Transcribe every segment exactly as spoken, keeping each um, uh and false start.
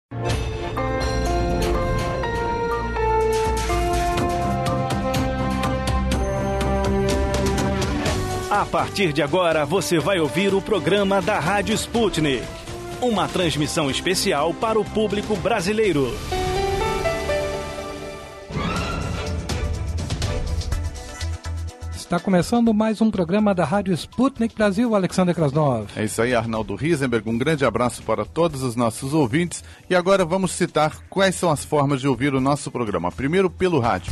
A partir de agora, você vai ouvir o programa da Rádio Sputnik. Uma transmissão especial para o público brasileiro. Está começando mais um programa da Rádio Sputnik Brasil, Alexander Krasnov. É isso aí, Arnaldo Riesenberg. Um grande abraço para todos os nossos ouvintes. E agora vamos citar quais são as formas de ouvir o nosso programa. Primeiro, pelo rádio.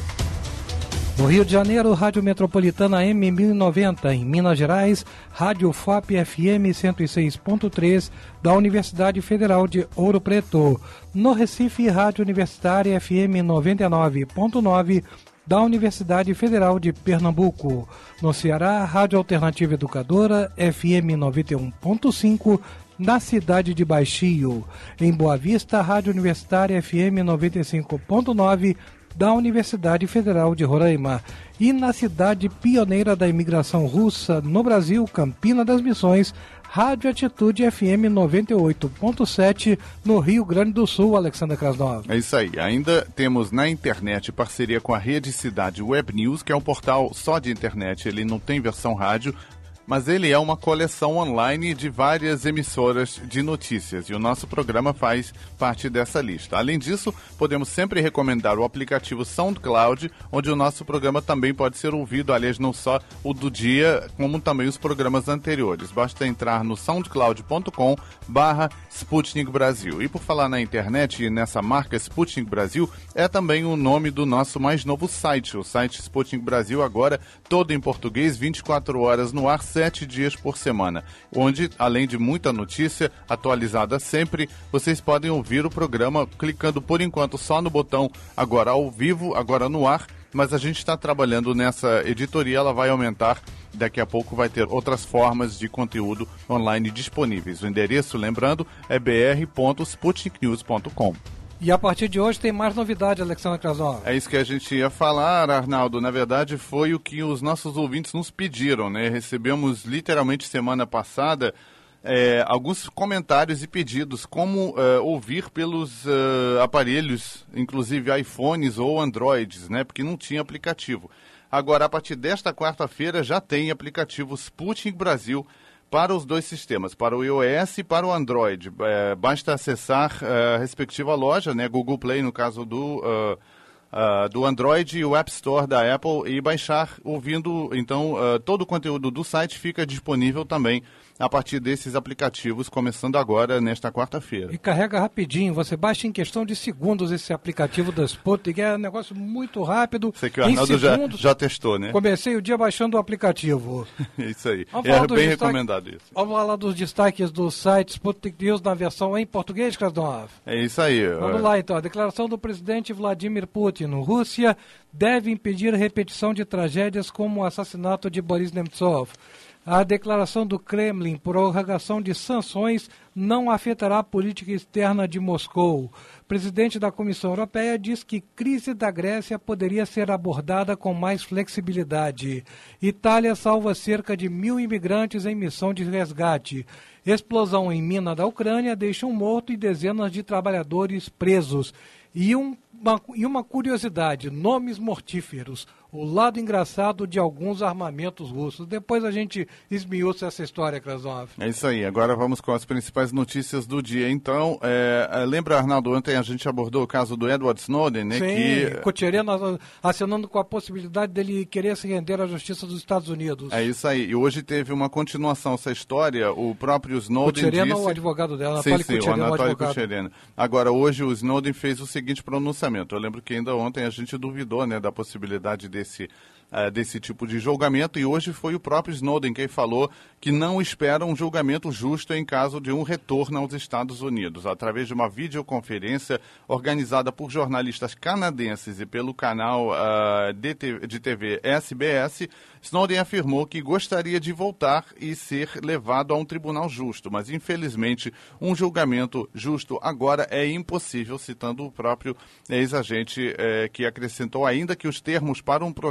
No Rio de Janeiro, Rádio Metropolitana M mil e noventa. Em Minas Gerais, Rádio F O P F M cento e seis ponto três da Universidade Federal de Ouro Preto. No Recife, Rádio Universitária F M noventa e nove ponto nove da Universidade Federal de Pernambuco. No Ceará, Rádio Alternativa Educadora F M noventa e um ponto cinco na cidade de Baixio. Em Boa Vista, Rádio Universitária F M noventa e cinco ponto nove da Universidade Federal de Roraima. E na cidade pioneira da imigração russa no Brasil, Campina das Missões, Rádio Atitude F M noventa e oito ponto sete no Rio Grande do Sul, Alexander Krasnov. É isso aí. Ainda temos na internet parceria com a Rede Cidade Web News, que é um portal só de internet, ele não tem versão rádio, mas ele é uma coleção online de várias emissoras de notícias e o nosso programa faz parte dessa lista. Além disso, podemos sempre recomendar o aplicativo SoundCloud, onde o nosso programa também pode ser ouvido, aliás, não só o do dia, como também os programas anteriores. Basta entrar no soundcloud ponto com barra Sputnik Brasil. E por falar na internet e nessa marca Sputnik Brasil, é também o nome do nosso mais novo site, o site Sputnik Brasil, agora todo em português, vinte e quatro horas no ar, sete dias por semana, onde, além de muita notícia atualizada sempre, vocês podem ouvir o programa clicando por enquanto só no botão agora ao vivo, agora no ar, mas a gente está trabalhando nessa editoria, ela vai aumentar, daqui a pouco vai ter outras formas de conteúdo online disponíveis. O endereço, lembrando, é b r ponto sputnik news ponto com. E a partir de hoje tem mais novidade, Alexandre Krasnov. É isso que a gente ia falar, Arnaldo. Na verdade, foi o que os nossos ouvintes nos pediram, né? Recebemos literalmente semana passada é, alguns comentários e pedidos como é, ouvir pelos é, aparelhos, inclusive iPhones ou Androids, né? Porque não tinha aplicativo. Agora, a partir desta quarta-feira, já tem aplicativo Sputnik Brasil para os dois sistemas, para o iOS e para o Android. É, basta acessar a respectiva loja, né, Google Play, no caso do, uh, uh, do Android, e o App Store da Apple, e baixar ouvindo. Então, uh, todo o conteúdo do site fica disponível também a partir desses aplicativos, começando agora, nesta quarta-feira. E carrega rapidinho, você baixa em questão de segundos esse aplicativo da Sputnik, é um negócio muito rápido. Sei que o Arnaldo já, já testou, né? Comecei o dia baixando o aplicativo. Isso aí, vamos é bem destaque, recomendado isso. Vamos falar dos destaques do site Sputnik News na versão em português, Krasnov. É isso aí. Vamos lá então, a declaração do presidente Vladimir Putin. Rússia deve impedir repetição de tragédias como o assassinato de Boris Nemtsov. A declaração do Kremlin, prorrogação de sanções, não afetará a política externa de Moscou. O presidente da Comissão Europeia diz que a crise da Grécia poderia ser abordada com mais flexibilidade. Itália salva cerca de mil imigrantes em missão de resgate. Explosão em mina da Ucrânia deixa um morto e dezenas de trabalhadores presos. E, um, uma, e uma curiosidade, nomes mortíferos. O lado engraçado de alguns armamentos russos. Depois a gente esmiuça essa história, Krasnov. É isso aí. Agora vamos com as principais notícias do dia. Então, é, lembra, Arnaldo, ontem a gente abordou o caso do Edward Snowden, né? Sim, que Cochereno acenando com a possibilidade dele querer se render à justiça dos Estados Unidos. É isso aí. E hoje teve uma continuação essa história. O próprio Snowden Cochereno disse... o advogado dela, sim, Anatoly sim, Cochereno, o Anatoly advogado. Cochereno. Agora, hoje o Snowden fez o seguinte pronunciamento. Eu lembro que ainda ontem a gente duvidou, né, da possibilidade desse... Uh, desse tipo de julgamento, e hoje foi o próprio Snowden quem falou que não espera um julgamento justo em caso de um retorno aos Estados Unidos. Através de uma videoconferência organizada por jornalistas canadenses e pelo canal uh, de, de T V S B S, Snowden afirmou que gostaria de voltar e ser levado a um tribunal justo, mas infelizmente um julgamento justo agora é impossível, citando o próprio ex-agente eh, que acrescentou ainda que os termos para um processo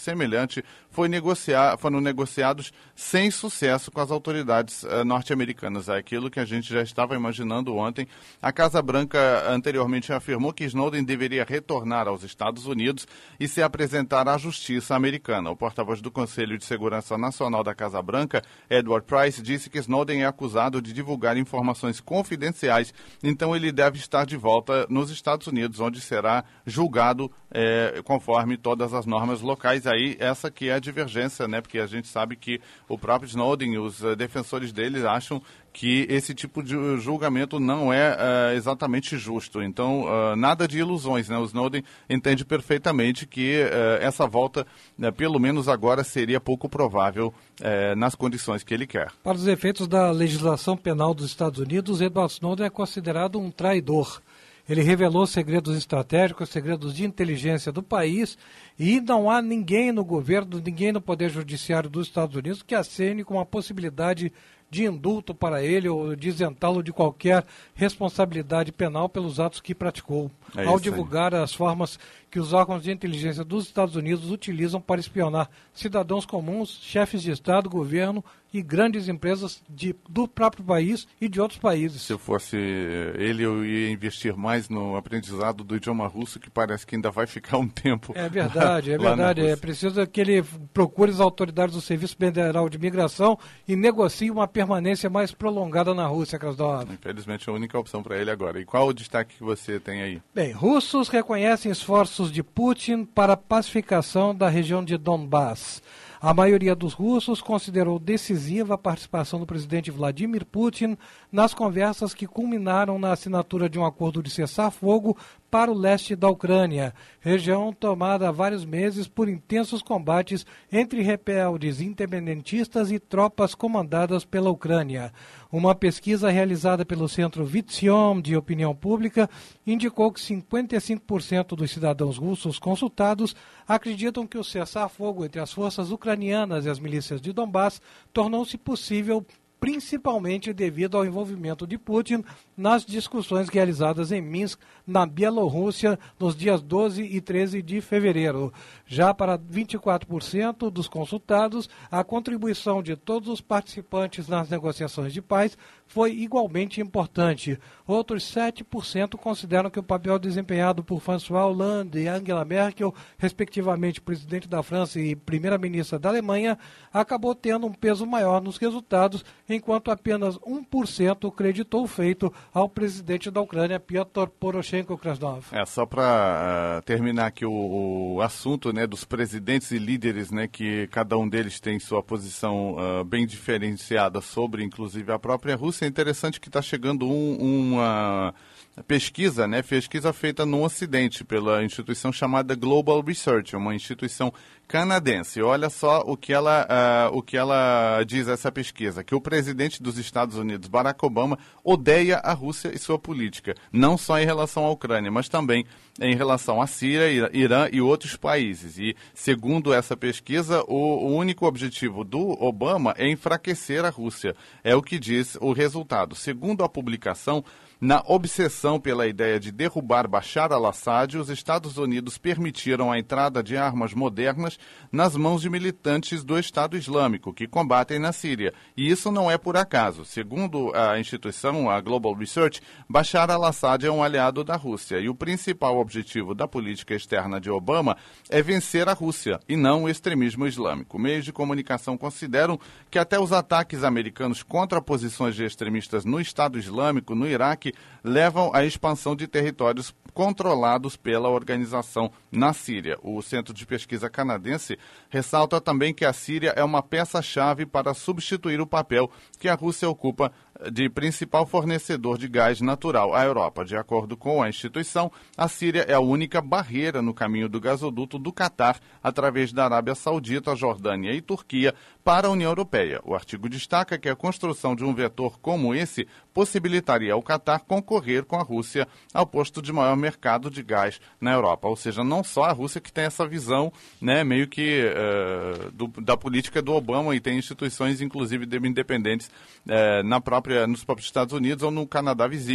semelhante foi negociar, foram negociados sem sucesso com as autoridades uh, norte-americanas. É aquilo que a gente já estava imaginando ontem. A Casa Branca anteriormente afirmou que Snowden deveria retornar aos Estados Unidos e se apresentar à justiça americana. O porta-voz do Conselho de Segurança Nacional da Casa Branca, Edward Price, disse que Snowden é acusado de divulgar informações confidenciais, então ele deve estar de volta nos Estados Unidos, onde será julgado é, conforme todas as normas locais. Aí essa que é a divergência, né? Porque a gente sabe que o próprio Snowden e os uh, defensores dele acham que esse tipo de julgamento não é uh, exatamente justo. Então, uh, nada de ilusões, né? O Snowden entende perfeitamente que uh, essa volta, uh, pelo menos agora, seria pouco provável uh, nas condições que ele quer. Para os efeitos da legislação penal dos Estados Unidos, Edward Snowden é considerado um traidor. Ele revelou segredos estratégicos, segredos de inteligência do país, e não há ninguém no governo, ninguém no Poder Judiciário dos Estados Unidos que acene com a possibilidade de indulto para ele ou de isentá-lo de qualquer responsabilidade penal pelos atos que praticou, é ao divulgar as formas que os órgãos de inteligência dos Estados Unidos utilizam para espionar cidadãos comuns, chefes de Estado, governo e grandes empresas de, do próprio país e de outros países. Se eu fosse ele, eu ia investir mais no aprendizado do idioma russo, que parece que ainda vai ficar um tempo. É verdade, lá, é verdade. É preciso que ele procure as autoridades do Serviço Federal de Imigração e negocie uma permanência mais prolongada na Rússia, Krasnov. Infelizmente, é a única opção para ele agora. E qual o destaque que você tem aí? Bem, russos reconhecem esforços de Putin para a pacificação da região de Donbass. A maioria dos russos considerou decisiva a participação do presidente Vladimir Putin nas conversas que culminaram na assinatura de um acordo de cessar-fogo para o leste da Ucrânia, região tomada há vários meses por intensos combates entre rebeldes independentistas e tropas comandadas pela Ucrânia. Uma pesquisa realizada pelo Centro Vitzion de Opinião Pública indicou que cinquenta e cinco por cento dos cidadãos russos consultados acreditam que o cessar-fogo entre as forças ucranianas e as milícias de Donbass tornou-se possível principalmente devido ao envolvimento de Putin nas discussões realizadas em Minsk, na Bielorrússia, nos dias doze e treze de fevereiro. Já para vinte e quatro por cento dos consultados, a contribuição de todos os participantes nas negociações de paz foi igualmente importante. Outros sete por cento consideram que o papel desempenhado por François Hollande e Angela Merkel, respectivamente presidente da França e primeira-ministra da Alemanha, acabou tendo um peso maior nos resultados, enquanto apenas um por cento creditou o feito ao presidente da Ucrânia, Piotr Poroshenko. Krasnov. É, só para uh, terminar aqui o, o assunto, né, dos presidentes e líderes, né, que cada um deles tem sua posição uh, bem diferenciada sobre, inclusive, a própria Rússia. É interessante que está chegando um, uma pesquisa, né, pesquisa feita no Ocidente pela instituição chamada Global Research, uma instituição canadense. Olha só o que ela, uh, o que ela diz essa pesquisa, que o presidente dos Estados Unidos, Barack Obama, odeia a Rússia e sua política, não só em relação à Ucrânia, mas também em relação à Síria, Irã e outros países. E, segundo essa pesquisa, o, o único objetivo do Obama é enfraquecer a Rússia. É o que diz o resultado. Segundo a publicação, na obsessão pela ideia de derrubar Bashar al-Assad, os Estados Unidos permitiram a entrada de armas modernas nas mãos de militantes do Estado Islâmico, que combatem na Síria. E isso não é por acaso. Segundo a instituição, a Global Research, Bashar al-Assad é um aliado da Rússia. E o principal objetivo da política externa de Obama é vencer a Rússia, e não o extremismo islâmico. Meios de comunicação consideram que até os ataques americanos contra posições de extremistas no Estado Islâmico, no Iraque, levam à expansão de territórios controlados pela organização na Síria. O Centro de Pesquisa Canadense ressalta também que a Síria é uma peça-chave para substituir o papel que a Rússia ocupa de principal fornecedor de gás natural à Europa. De acordo com a instituição, a Síria é a única barreira no caminho do gasoduto do Catar, através da Arábia Saudita, Jordânia e Turquia, para a União Europeia. O artigo destaca que a construção de um vetor como esse possibilitaria ao Catar concorrer com a Rússia ao posto de maior mercado de gás na Europa. Ou seja, não só a Rússia que tem essa visão, né, meio que uh, do, da política do Obama, e tem instituições, inclusive, independentes uh, na própria, nos próprios Estados Unidos ou no Canadá vizinho,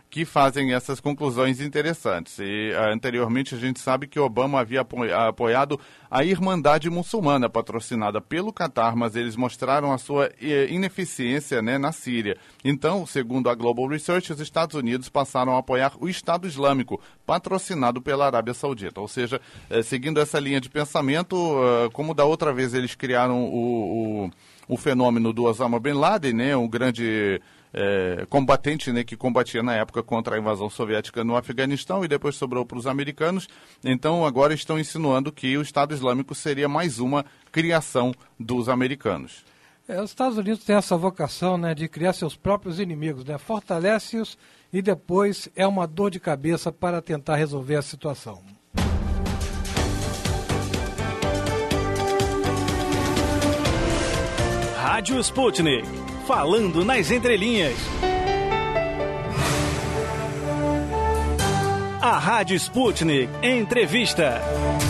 que fazem essas conclusões interessantes. E uh, anteriormente a gente sabe que Obama havia apo apoiado a Irmandade Muçulmana, patrocinada pelo Catar, mas eles mostraram a sua ineficiência, né, na Síria. Então, segundo a Global Research, os Estados Unidos passaram a apoiar o Estado Islâmico, patrocinado pela Arábia Saudita. Ou seja, eh, seguindo essa linha de pensamento, uh, como da outra vez eles criaram o, o, o fenômeno do Osama Bin Laden, né, um grande... É, combatente, né, que combatia na época contra a invasão soviética no Afeganistão e depois sobrou para os americanos. Então agora estão insinuando que o Estado Islâmico seria mais uma criação dos americanos. É, os Estados Unidos têm essa vocação, né, de criar seus próprios inimigos, né, fortalece-os e depois é uma dor de cabeça para tentar resolver a situação. Rádio Sputnik. Falando nas entrelinhas. A Rádio Sputnik Entrevista.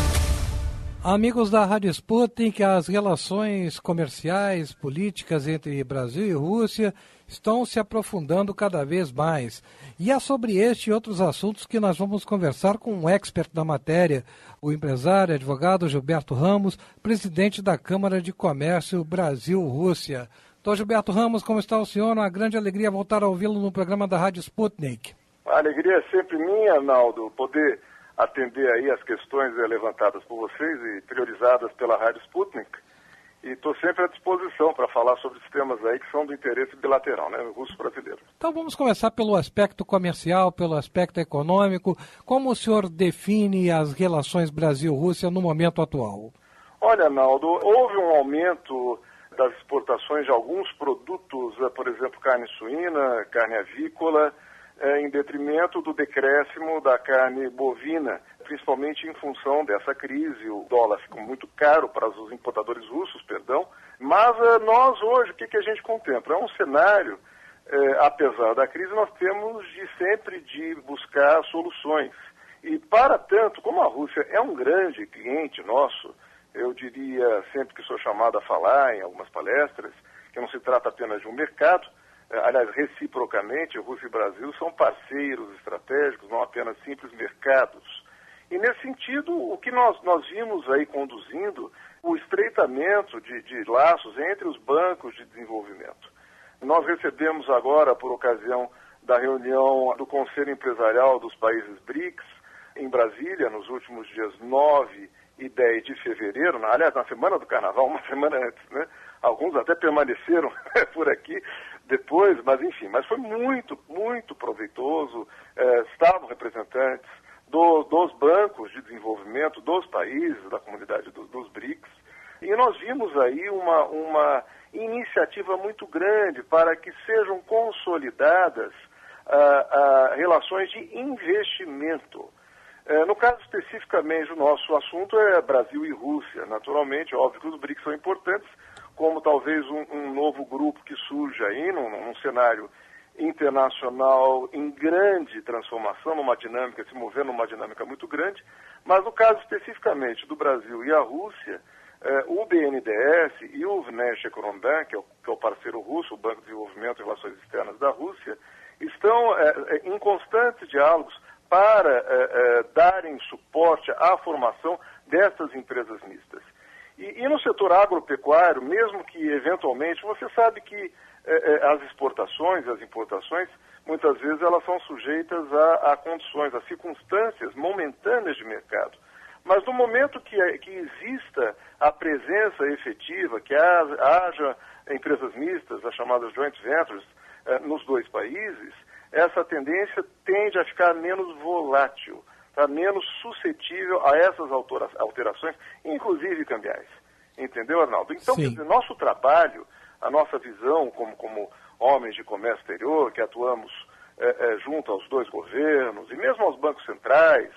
Amigos da Rádio Sputnik, as relações comerciais, políticas entre Brasil e Rússia estão se aprofundando cada vez mais. E é sobre este e outros assuntos que nós vamos conversar com um expert da matéria, o empresário e advogado Gilberto Ramos, presidente da Câmara de Comércio Brasil-Rússia. Doutor Gilberto Ramos, como está o senhor? Uma grande alegria voltar a ouvi-lo no programa da Rádio Sputnik. A alegria é sempre minha, Arnaldo, poder atender aí as questões levantadas por vocês e priorizadas pela Rádio Sputnik. E estou sempre à disposição para falar sobre os temas aí que são do interesse bilateral, né, russo-brasileiro. Então vamos começar pelo aspecto comercial, pelo aspecto econômico. Como o senhor define as relações Brasil-Rússia no momento atual? Olha, Arnaldo, houve um aumento das exportações de alguns produtos, por exemplo, carne suína, carne avícola, em detrimento do decréscimo da carne bovina, principalmente em função dessa crise. O dólar ficou muito caro para os importadores russos, perdão, mas nós hoje, o que, que a gente contempla? É um cenário, eh, apesar da crise, nós temos de sempre de buscar soluções. E para tanto, como a Rússia é um grande cliente nosso, eu diria, sempre que sou chamado a falar em algumas palestras, que não se trata apenas de um mercado, aliás, reciprocamente, Rússia e Brasil são parceiros estratégicos, não apenas simples mercados. E nesse sentido, o que nós, nós vimos aí conduzindo, o estreitamento de, de laços entre os bancos de desenvolvimento. Nós recebemos agora, por ocasião da reunião do Conselho Empresarial dos países BRICS, em Brasília, nos últimos dias nove e dez de fevereiro, na, aliás, na semana do Carnaval, uma semana antes, né? Alguns até permaneceram por aqui depois, mas enfim, mas foi muito, muito proveitoso. Eh, estavam representantes do, dos bancos de desenvolvimento dos países, da comunidade do, dos BRICS, e nós vimos aí uma, uma iniciativa muito grande para que sejam consolidadas ah, ah, relações de investimento. No caso especificamente, o nosso assunto é Brasil e Rússia. Naturalmente, óbvio que os BRICS são importantes, como talvez um, um novo grupo que surge aí num, num cenário internacional em grande transformação, numa dinâmica, se movendo numa dinâmica muito grande. Mas no caso especificamente do Brasil e a Rússia, eh, o B N D E S e o Vneshekonombank, que é o, que é o parceiro russo, o Banco de Desenvolvimento e Relações Externas da Rússia, estão eh, em constantes diálogos para eh, eh, darem suporte à formação dessas empresas mistas. E, e no setor agropecuário, mesmo que eventualmente, você sabe que eh, eh, as exportações e as importações, muitas vezes elas são sujeitas a, a condições, a circunstâncias momentâneas de mercado. Mas no momento que, que exista a presença efetiva, que haja empresas mistas, as chamadas joint ventures, eh, nos dois países, essa tendência tende a ficar menos volátil, tá? Menos suscetível a essas alterações, inclusive cambiais. Entendeu, Arnaldo? Então, quer dizer, nosso trabalho, a nossa visão como, como homens de comércio exterior, que atuamos é, é, junto aos dois governos e mesmo aos bancos centrais,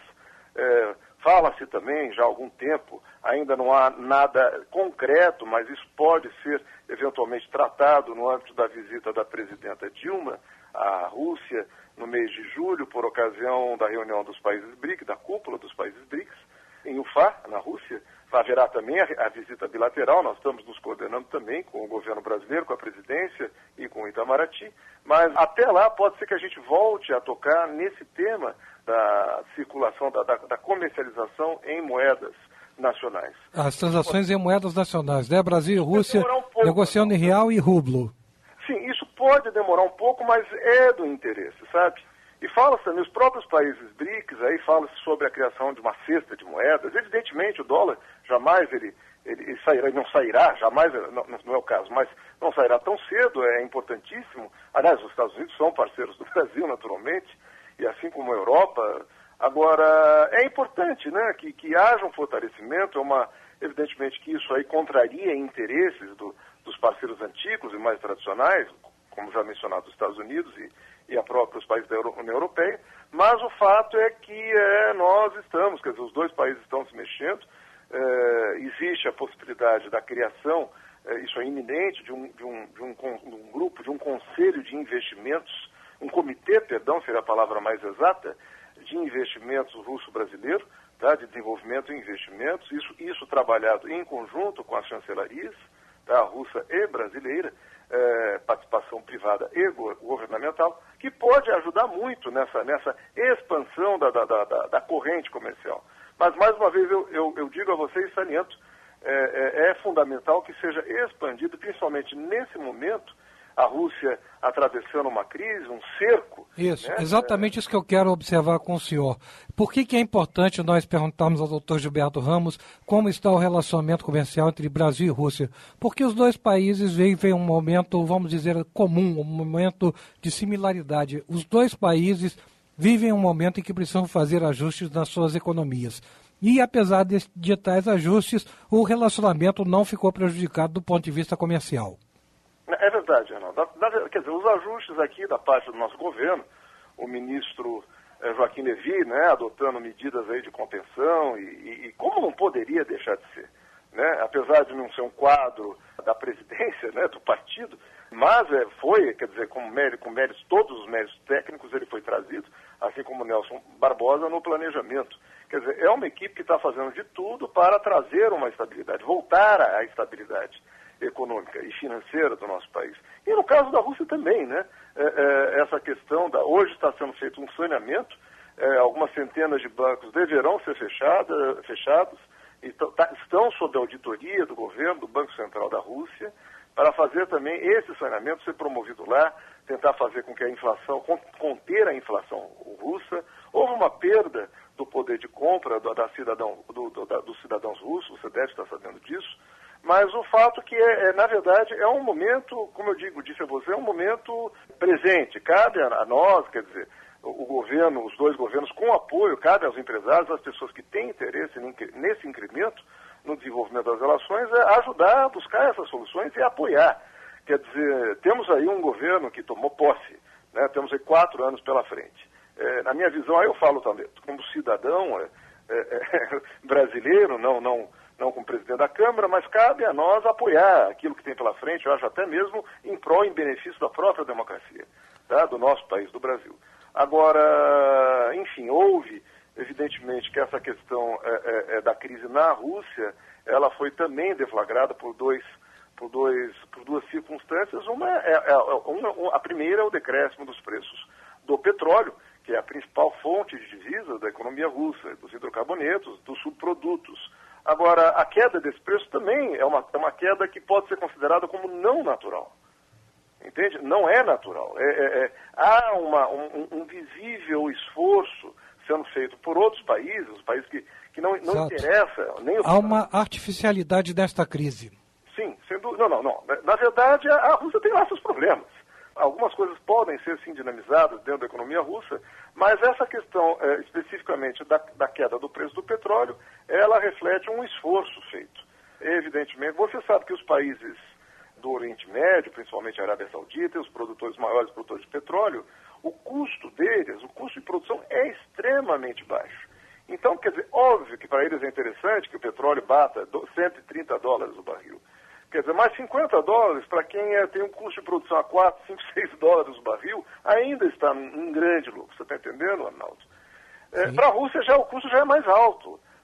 é, fala-se também já há algum tempo, ainda não há nada concreto, mas isso pode ser eventualmente tratado no âmbito da visita da presidenta Dilma à Rússia no mês de julho, por ocasião da reunião dos países BRICS, da cúpula dos países BRICS, em Ufá, na Rússia. Haverá também a, a visita bilateral, nós estamos nos coordenando também com o governo brasileiro, com a presidência e com o Itamaraty, mas até lá pode ser que a gente volte a tocar nesse tema da circulação, da, da, da comercialização em moedas nacionais. As transações em moedas nacionais, né? Brasil e Rússia um pouco, negociando em real e rublo. Sim, isso pode demorar um pouco, mas é do interesse, sabe? E fala-se também, os próprios países B R I C S, aí fala-se sobre a criação de uma cesta de moedas. Evidentemente, o dólar jamais ele, ele, ele sairá, ele não sairá, jamais, não, não é o caso, mas não sairá tão cedo, é importantíssimo. Aliás, os Estados Unidos são parceiros do Brasil, naturalmente, e assim como a Europa. Agora, é importante, né, que, que haja um fortalecimento, é uma, evidentemente que isso aí contraria interesses do, dos parceiros antigos e mais tradicionais, como já mencionado, os Estados Unidos e e a própria os países da Euro, União Europeia, mas o fato é que é, nós estamos, quer dizer, os dois países estão se mexendo, é, existe a possibilidade da criação, é, isso é iminente, de um, de, um, de, um, de um grupo, de um conselho de investimentos, um comitê, perdão, seria a palavra mais exata, de investimentos russo-brasileiro, tá, de desenvolvimento e investimentos, isso, isso trabalhado em conjunto com as chancelarias, tá, russa e brasileira, É, participação privada e governamental, que pode ajudar muito nessa, nessa expansão da, da, da, da corrente comercial. Mas, mais uma vez, eu, eu, eu digo a vocês, saliento, é, é, é fundamental que seja expandido, principalmente nesse momento, a Rússia atravessando uma crise, um cerco. Isso, né? exatamente é... isso que eu quero observar com o senhor. Por que que é importante nós perguntarmos ao doutor Gilberto Ramos como está o relacionamento comercial entre Brasil e Rússia? Porque os dois países vivem um momento, vamos dizer, comum, um momento de similaridade. Os dois países vivem um momento em que precisam fazer ajustes nas suas economias. E apesar de, de tais ajustes, o relacionamento não ficou prejudicado do ponto de vista comercial. É verdade, Arnaldo. Quer dizer, os ajustes aqui da parte do nosso governo, o ministro eh, Joaquim Levy, né, adotando medidas aí de contenção e, e, e como não poderia deixar de ser, né, apesar de não ser um quadro da presidência, né, do partido, mas é, foi, quer dizer, com mérito, com méritos, todos os méritos técnicos ele foi trazido, assim como o Nelson Barbosa no planejamento. Quer dizer, é uma equipe que está fazendo de tudo para trazer uma estabilidade, voltar à estabilidade econômica e financeira do nosso país. E no caso da Rússia também, né? É, é, essa questão da... Hoje está sendo feito um saneamento, é, algumas centenas de bancos deverão ser fechada, fechados, e tá, estão sob a auditoria do governo, do Banco Central da Rússia, para fazer também esse saneamento ser promovido lá, tentar fazer com que a inflação, conter a inflação russa. Houve uma perda do poder de compra do, da cidadão, do, do, da, dos cidadãos russos, você deve estar sabendo disso. Mas o fato que, é, é, na verdade, é um momento, como eu digo, disse a você, é um momento presente. Cabe a, a nós, quer dizer, o, o governo, os dois governos, com apoio, cabe aos empresários, às pessoas que têm interesse nesse incremento, no desenvolvimento das relações, é ajudar a buscar essas soluções e apoiar. Quer dizer, temos aí um governo que tomou posse, né? Temos aí quatro anos pela frente. É, na minha visão, aí eu falo também, como cidadão é, é, é, brasileiro, não... não não como presidente da Câmara, mas cabe a nós apoiar aquilo que tem pela frente, eu acho até mesmo em prol, em benefício da própria democracia, tá? Do nosso país, do Brasil. Agora, enfim, houve, evidentemente, que essa questão é, é, é da crise na Rússia, ela foi também deflagrada por, dois, por, dois, por duas circunstâncias. Uma, é, é, uma, a primeira é o decréscimo dos preços do petróleo, que é a principal fonte de divisa da economia russa, dos hidrocarbonetos, dos subprodutos. Agora, a queda desse preço também é uma, é uma queda que pode ser considerada como não natural. Entende? Não é natural. É, é, é, há uma, um, um visível esforço sendo feito por outros países, os países que, que não, não interessa. Nem o... Há uma artificialidade desta crise. Sim, sendo, não, não, não. Na verdade, a, a Rússia tem lá seus problemas. Algumas coisas podem ser, sim, dinamizadas dentro da economia russa, mas essa questão, é, especificamente da, da queda do preço do petróleo, ela reflete um esforço feito. Evidentemente, você sabe que os países do Oriente Médio, principalmente a Arábia Saudita, os produtores maiores produtores de petróleo, o custo deles, o custo de produção é extremamente baixo. Então, quer dizer, óbvio que para eles é interessante que o petróleo bata cento e trinta dólares o barril. Quer dizer, mais cinquenta dólares para quem é, tem um custo de produção a quatro, cinco, seis dólares o barril, ainda está um grande lucro. Você está entendendo, Arnaldo? É, para a Rússia já, o custo já é mais alto.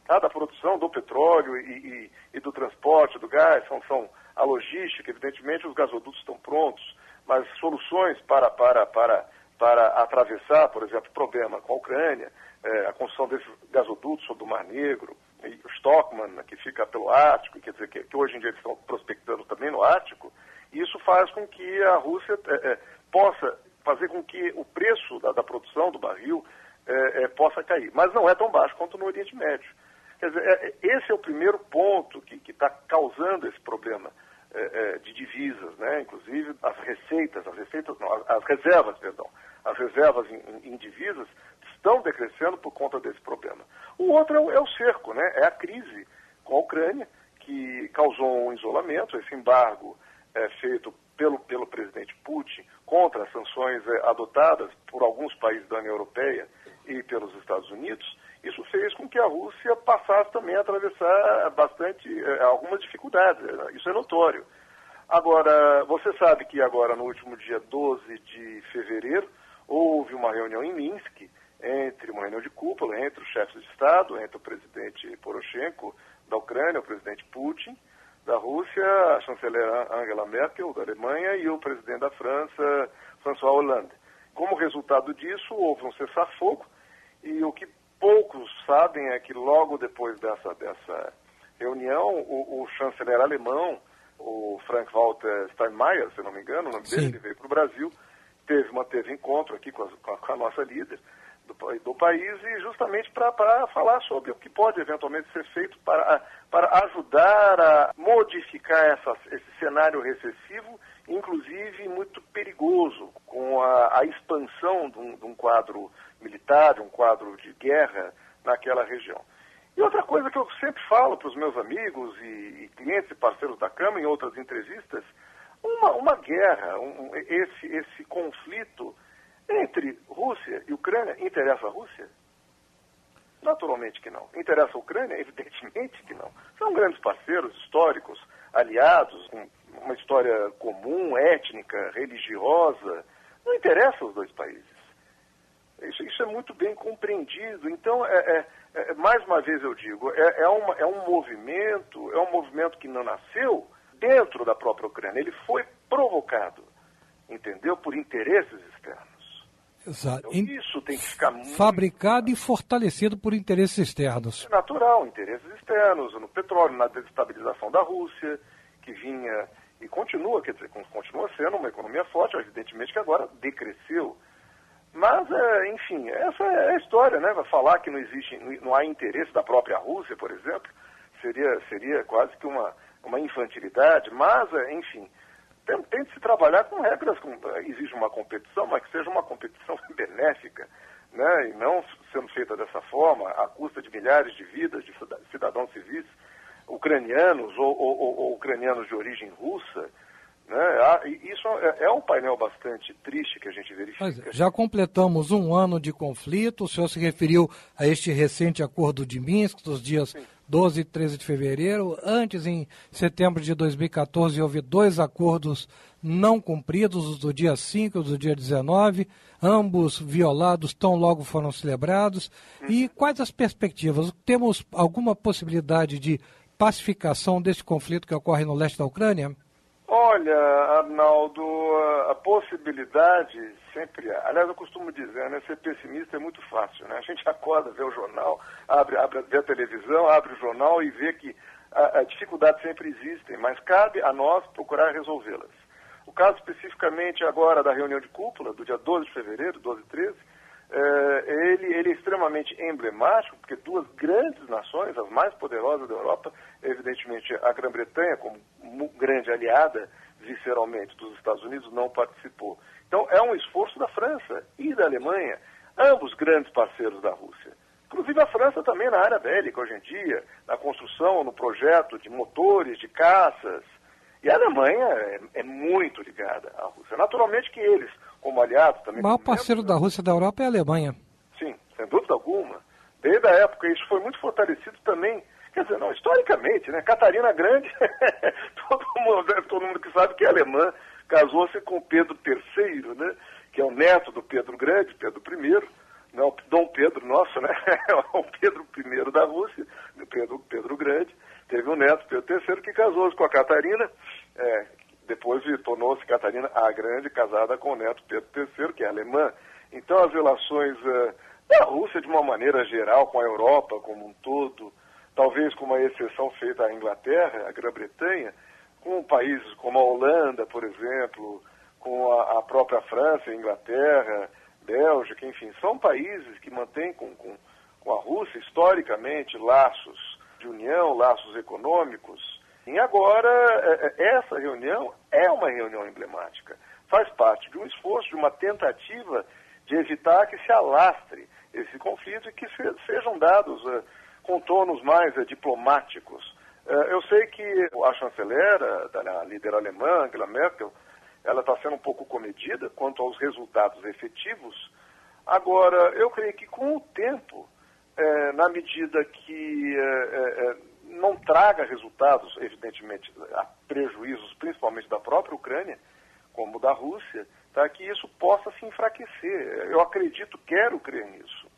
tá? Da produção do petróleo e, e, e do transporte do gás, são, são a logística, evidentemente os gasodutos estão prontos, mas soluções para, para, para, para atravessar, por exemplo, o problema com a Ucrânia, é, a construção desses gasodutos sobre o Mar Negro, e o Stockman, que fica pelo Ártico, quer dizer, que, que hoje em dia eles estão prospectando também no Ártico, isso faz com que a Rússia é, é, possa fazer com que o preço da, da produção do barril é, é, possa cair. Mas não é tão baixo quanto no Oriente Médio. Quer dizer, é, esse é o primeiro ponto que está causando esse problema é, é, de divisas, né? Inclusive as receitas, as receitas, não, as reservas, perdão, as reservas em, em, em divisas estão decrescendo por conta desse problema. O outro é o, é o cerco, né? É a crise com a Ucrânia, que causou um isolamento, esse embargo é, feito pelo, pelo presidente Putin contra as sanções é, adotadas por alguns países da União Europeia e pelos Estados Unidos. Isso fez com que a Rússia passasse também a atravessar bastante é, algumas dificuldades, isso é notório. Agora, você sabe que agora, no último dia doze de fevereiro, houve uma reunião em Minsk, entre uma reunião de cúpula, entre os chefes de Estado, entre o presidente Poroshenko da Ucrânia, o presidente Putin da Rússia, a chanceler Angela Merkel da Alemanha e o presidente da França, François Hollande. Como resultado disso, houve um cessar-fogo e o que poucos sabem é que logo depois dessa, dessa reunião, o, o chanceler alemão, o Frank-Walter Steinmeier, se não me engano, o nome dele, que veio para o Brasil, teve, manteve encontro aqui com a, com a nossa líder do, do país e justamente para falar sobre o que pode eventualmente ser feito para, para ajudar a modificar essa, esse cenário recessivo, inclusive muito perigoso, com a, a expansão de um, de um quadro militar, de um quadro de guerra naquela região. E outra coisa que eu sempre falo para os meus amigos e, e clientes e parceiros da Câmara em outras entrevistas, uma, uma guerra, um, esse, esse conflito entre Rússia e Ucrânia interessa a Rússia? Naturalmente que não. Interessa a Ucrânia? Evidentemente que não. São grandes parceiros históricos, aliados, com uma história comum, étnica, religiosa. Não interessa aos dois países. Isso, isso é muito bem compreendido. Então, é, é, é, mais uma vez eu digo, é, é, uma, é um movimento, é um movimento que não nasceu dentro da própria Ucrânia. Ele foi provocado, entendeu? Por interesses externos. Exato. Então, isso tem que ficar muito... Fabricado e fortalecido por interesses externos. É natural, interesses externos, no petróleo, na desestabilização da Rússia, que vinha e continua, quer dizer, continua sendo uma economia forte, evidentemente que agora decresceu. Mas, é, enfim, essa é a história, né? Vai falar que não existe, não há interesse da própria Rússia, por exemplo, seria, seria quase que uma, uma infantilidade, mas, enfim, tem, tem de se trabalhar com regras, com, exige uma competição, mas que seja uma competição benéfica, né? E não sendo feita dessa forma, à custa de milhares de vidas de cidadãos civis ucranianos ou, ou, ou, ou ucranianos de origem russa, né? Isso é, é um painel bastante triste que a gente verifica. Mas já completamos um ano de conflito, o senhor se referiu a este recente acordo de Minsk, dos dias Sim. doze e treze de fevereiro. Antes, em setembro de dois mil e quatorze, houve dois acordos não cumpridos, os do dia cinco e do dia dezenove, ambos violados tão logo foram celebrados. Hum. E quais as perspectivas? Temos alguma possibilidade de pacificação deste conflito que ocorre no leste da Ucrânia? Olha, Arnaldo, a possibilidade sempre há. Aliás, eu costumo dizer, né, ser pessimista é muito fácil, né? A gente acorda, vê o jornal, abre, abre vê a televisão, abre o jornal e vê que a, a dificuldades sempre existem, mas cabe a nós procurar resolvê-las. O caso especificamente agora da reunião de cúpula, do dia doze de fevereiro, doze e treze, é, ele, ele é extremamente emblemático, porque duas grandes nações, as mais poderosas da Europa, evidentemente a Grã-Bretanha, como grande aliada visceralmente dos Estados Unidos, não participou. Então é um esforço da França e da Alemanha, ambos grandes parceiros da Rússia. Inclusive a França também na área bélica hoje em dia, na construção, no projeto de motores, de caças. E a Alemanha é, é muito ligada à Rússia. Naturalmente que eles, como aliados também... O maior parceiro da Rússia da Europa é a Alemanha. Sim, sem dúvida alguma. Desde a época, isso foi muito fortalecido também, quer dizer, não, historicamente, né? Catarina Grande, todo, mundo, todo mundo que sabe que é alemã, casou-se com Pedro terceiro, né? Que é o neto do Pedro Grande, Pedro primeiro, Não, Dom Pedro, nosso, né? O Pedro I da Rússia, Pedro, Pedro Grande, teve um neto, Pedro terceiro, que casou-se com a Catarina, é, depois tornou-se Catarina a Grande, casada com o neto Pedro terceiro, que é alemã. Então as relações uh, da Rússia, de uma maneira geral, com a Europa como um todo, talvez com uma exceção feita à Inglaterra, à Grã-Bretanha, com países como a Holanda, por exemplo, com a, a própria França, a Inglaterra, Bélgica, enfim, são países que mantêm com, com, com a Rússia, historicamente, laços de união, laços econômicos. E agora, essa reunião é uma reunião emblemática. Faz parte de um esforço, de uma tentativa de evitar que se alastre esse conflito e que se, sejam dados uh, contornos mais uh, diplomáticos. Uh, eu sei que a chanceler, a líder alemã, Angela Merkel, ela está sendo um pouco comedida quanto aos resultados efetivos. Agora, eu creio que com o tempo, eh, na medida que eh, eh, não traga resultados, evidentemente, a prejuízos, principalmente da própria Ucrânia, como da Rússia, tá, que isso possa se enfraquecer. Eu acredito, quero crer nisso.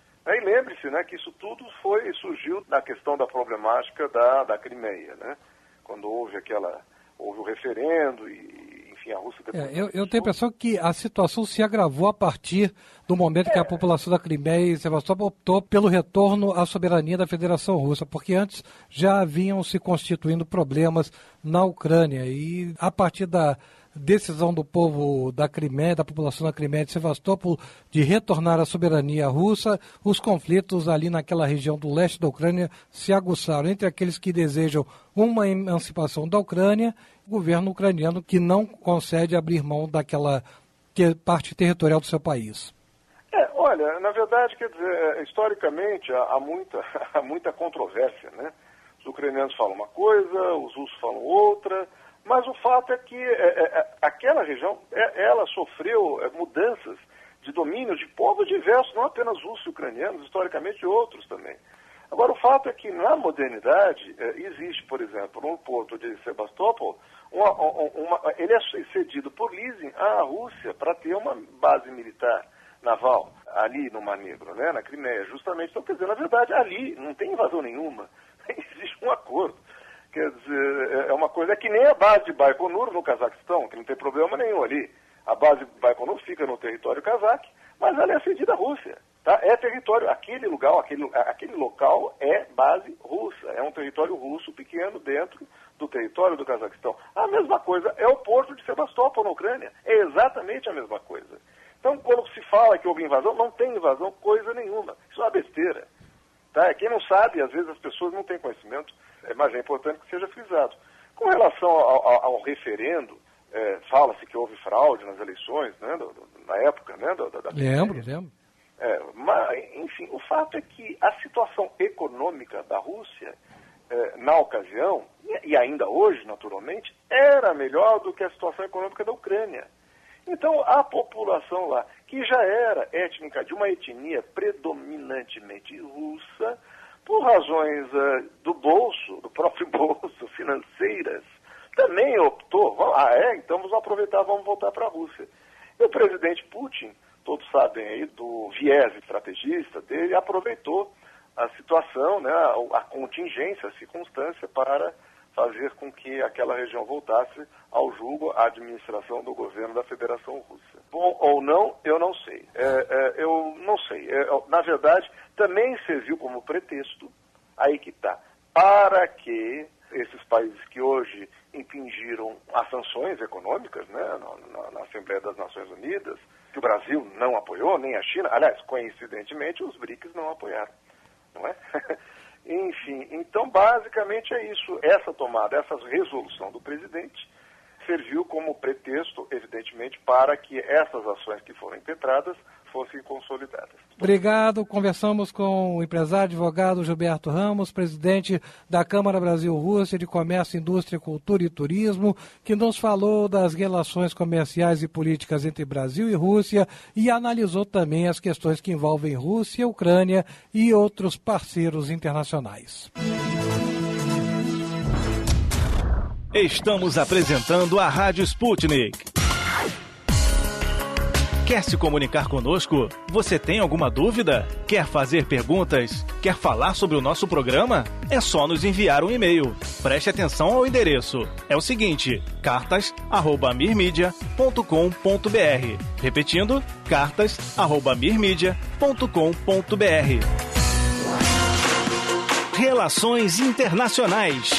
E lembre-se, né, que isso tudo foi, surgiu na questão da problemática da, da Crimeia, né? Quando houve aquela, houve o referendo e, enfim, a Rússia... É, eu, eu tenho a impressão que a situação se agravou a partir do momento é. que a população da Crimeia e Sebastopol optou pelo retorno à soberania da Federação Russa, porque antes já haviam se constituindo problemas na Ucrânia e a partir da decisão do povo da Crimeia, da população da Crimeia de Sebastopol, de retornar à soberania russa, os conflitos ali naquela região do leste da Ucrânia se aguçaram entre aqueles que desejam uma emancipação da Ucrânia e o governo ucraniano que não concede abrir mão daquela parte territorial do seu país. É, olha, na verdade, quer dizer, historicamente há, há, muita, há muita controvérsia, né? Os ucranianos falam uma coisa, os russos falam outra. Mas o fato é que é, é, aquela região, é, ela sofreu é, mudanças de domínio de povos diversos, não apenas russos e ucranianos, historicamente outros também. Agora, o fato é que na modernidade é, existe, por exemplo, no porto de Sebastopol, uma, uma, ele é cedido por leasing à Rússia para ter uma base militar naval ali no Mar Negro, né, na Crimeia, justamente. Então, quer dizer, na verdade, ali não tem invasão nenhuma, existe um acordo. Quer dizer, é uma coisa, é que nem a base de Baikonur no Cazaquistão, que não tem problema nenhum ali. A base de Baikonur fica no território cazaque, mas ela é cedida à Rússia. Tá? É território, aquele lugar, aquele, aquele local é base russa, é um território russo pequeno dentro do território do Cazaquistão. A mesma coisa é o porto de Sebastopol na Ucrânia, é exatamente a mesma coisa. Então, quando se fala que houve invasão, não tem invasão coisa nenhuma, isso é uma besteira. Tá? Quem não sabe, às vezes as pessoas não têm conhecimento, mas é importante que seja frisado. Com relação ao, ao, ao referendo, é, fala-se que houve fraude nas eleições, né, do, do, na época, né? Da, da, lembro, lembro. É, mas, enfim, o fato é que a situação econômica da Rússia, é, na ocasião, e, e ainda hoje, naturalmente, era melhor do que a situação econômica da Ucrânia. Então, a população lá, que já era étnica, de uma etnia predominantemente russa, por razões uh, do bolso, do próprio bolso, financeiras, também optou, ah é, então vamos aproveitar, vamos voltar para a Rússia. E o presidente Putin, todos sabem aí do viés estrategista dele, aproveitou a situação, né, a, a contingência, a circunstância para fazer com que aquela região voltasse ao jugo à administração do governo da Federação Russa. Bom ou não, eu não sei. É, é, eu não sei. É, na verdade, também serviu como pretexto, aí que está, para que esses países que hoje impingiram as sanções econômicas, né, na, na Assembleia das Nações Unidas, que o Brasil não apoiou, nem a China, aliás, coincidentemente, os BRICS não apoiaram, não é? Enfim, então basicamente é isso, essa tomada, essa resolução do presidente serviu como pretexto, evidentemente, para que essas ações que foram impetradas fossem consolidadas. Obrigado, conversamos com o empresário advogado Gilberto Ramos, presidente da Câmara Brasil-Rússia de Comércio, Indústria, Cultura e Turismo, que nos falou das relações comerciais e políticas entre Brasil e Rússia e analisou também as questões que envolvem Rússia, Ucrânia e outros parceiros internacionais. Estamos apresentando a Rádio Sputnik. Quer se comunicar conosco? Você tem alguma dúvida? Quer fazer perguntas? Quer falar sobre o nosso programa? É só nos enviar um e-mail. Preste atenção ao endereço. É o seguinte, cartas arroba mirmedia ponto com ponto br. Repetindo, cartas arroba mirmedia ponto com ponto br. Relações Internacionais.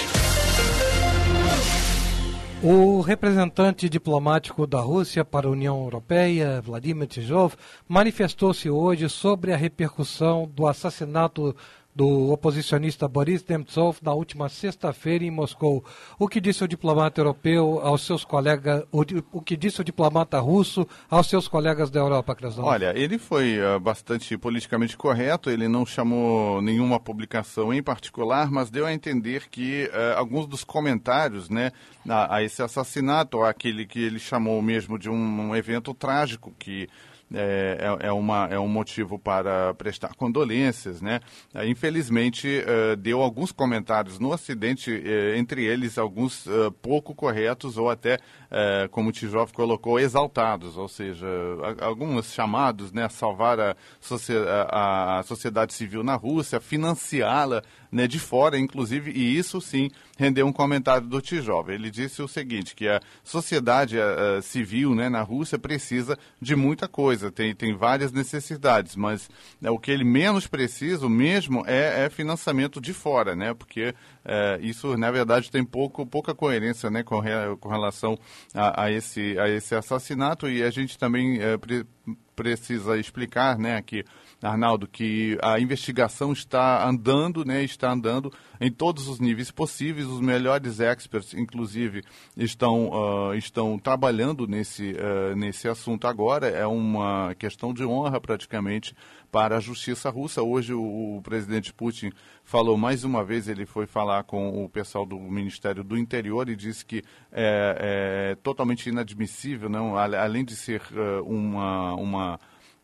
O representante diplomático da Rússia para a União Europeia, Vladimir Tijov, manifestou-se hoje sobre a repercussão do assassinato do oposicionista Boris Nemtsov na última sexta-feira em Moscou. O que disse o diplomata europeu aos seus colegas, o, o que disse o diplomata russo aos seus colegas da Europa, Krasnov? Olha, ele foi uh, bastante politicamente correto, ele não chamou nenhuma publicação em particular, mas deu a entender que uh, alguns dos comentários, né, a, a esse assassinato, aquele que ele chamou mesmo de um, um evento trágico que É, é, uma, é um motivo para prestar condolências, né? Infelizmente, uh, deu alguns comentários no Ocidente, uh, entre eles alguns uh, pouco corretos ou até, uh, como o Tijov colocou, exaltados, ou seja, alguns chamados, né, a salvar a, a, a sociedade civil na Rússia, financiá-la, né, de fora, inclusive, e isso sim rendeu um comentário do Tijov. Ele disse o seguinte, que a sociedade uh, civil, né, na Rússia precisa de muita coisa. Tem, tem várias necessidades, mas é, o que ele menos precisa mesmo é, é financiamento de fora, né? Porque é, isso, na verdade, tem pouco, pouca coerência, né, com, re, com relação a, a, esse, a esse assassinato, e a gente também é, pre, precisa explicar, né, aqui, Arnaldo, que a investigação está andando, né, está andando em todos os níveis possíveis. Os melhores experts, inclusive, estão, uh, estão trabalhando nesse, uh, nesse assunto agora. É uma questão de honra, praticamente, para a justiça russa. Hoje, o, o presidente Putin falou mais uma vez, ele foi falar com o pessoal do Ministério do Interior e disse que é, é totalmente inadmissível, não, além de ser uh, uma... uma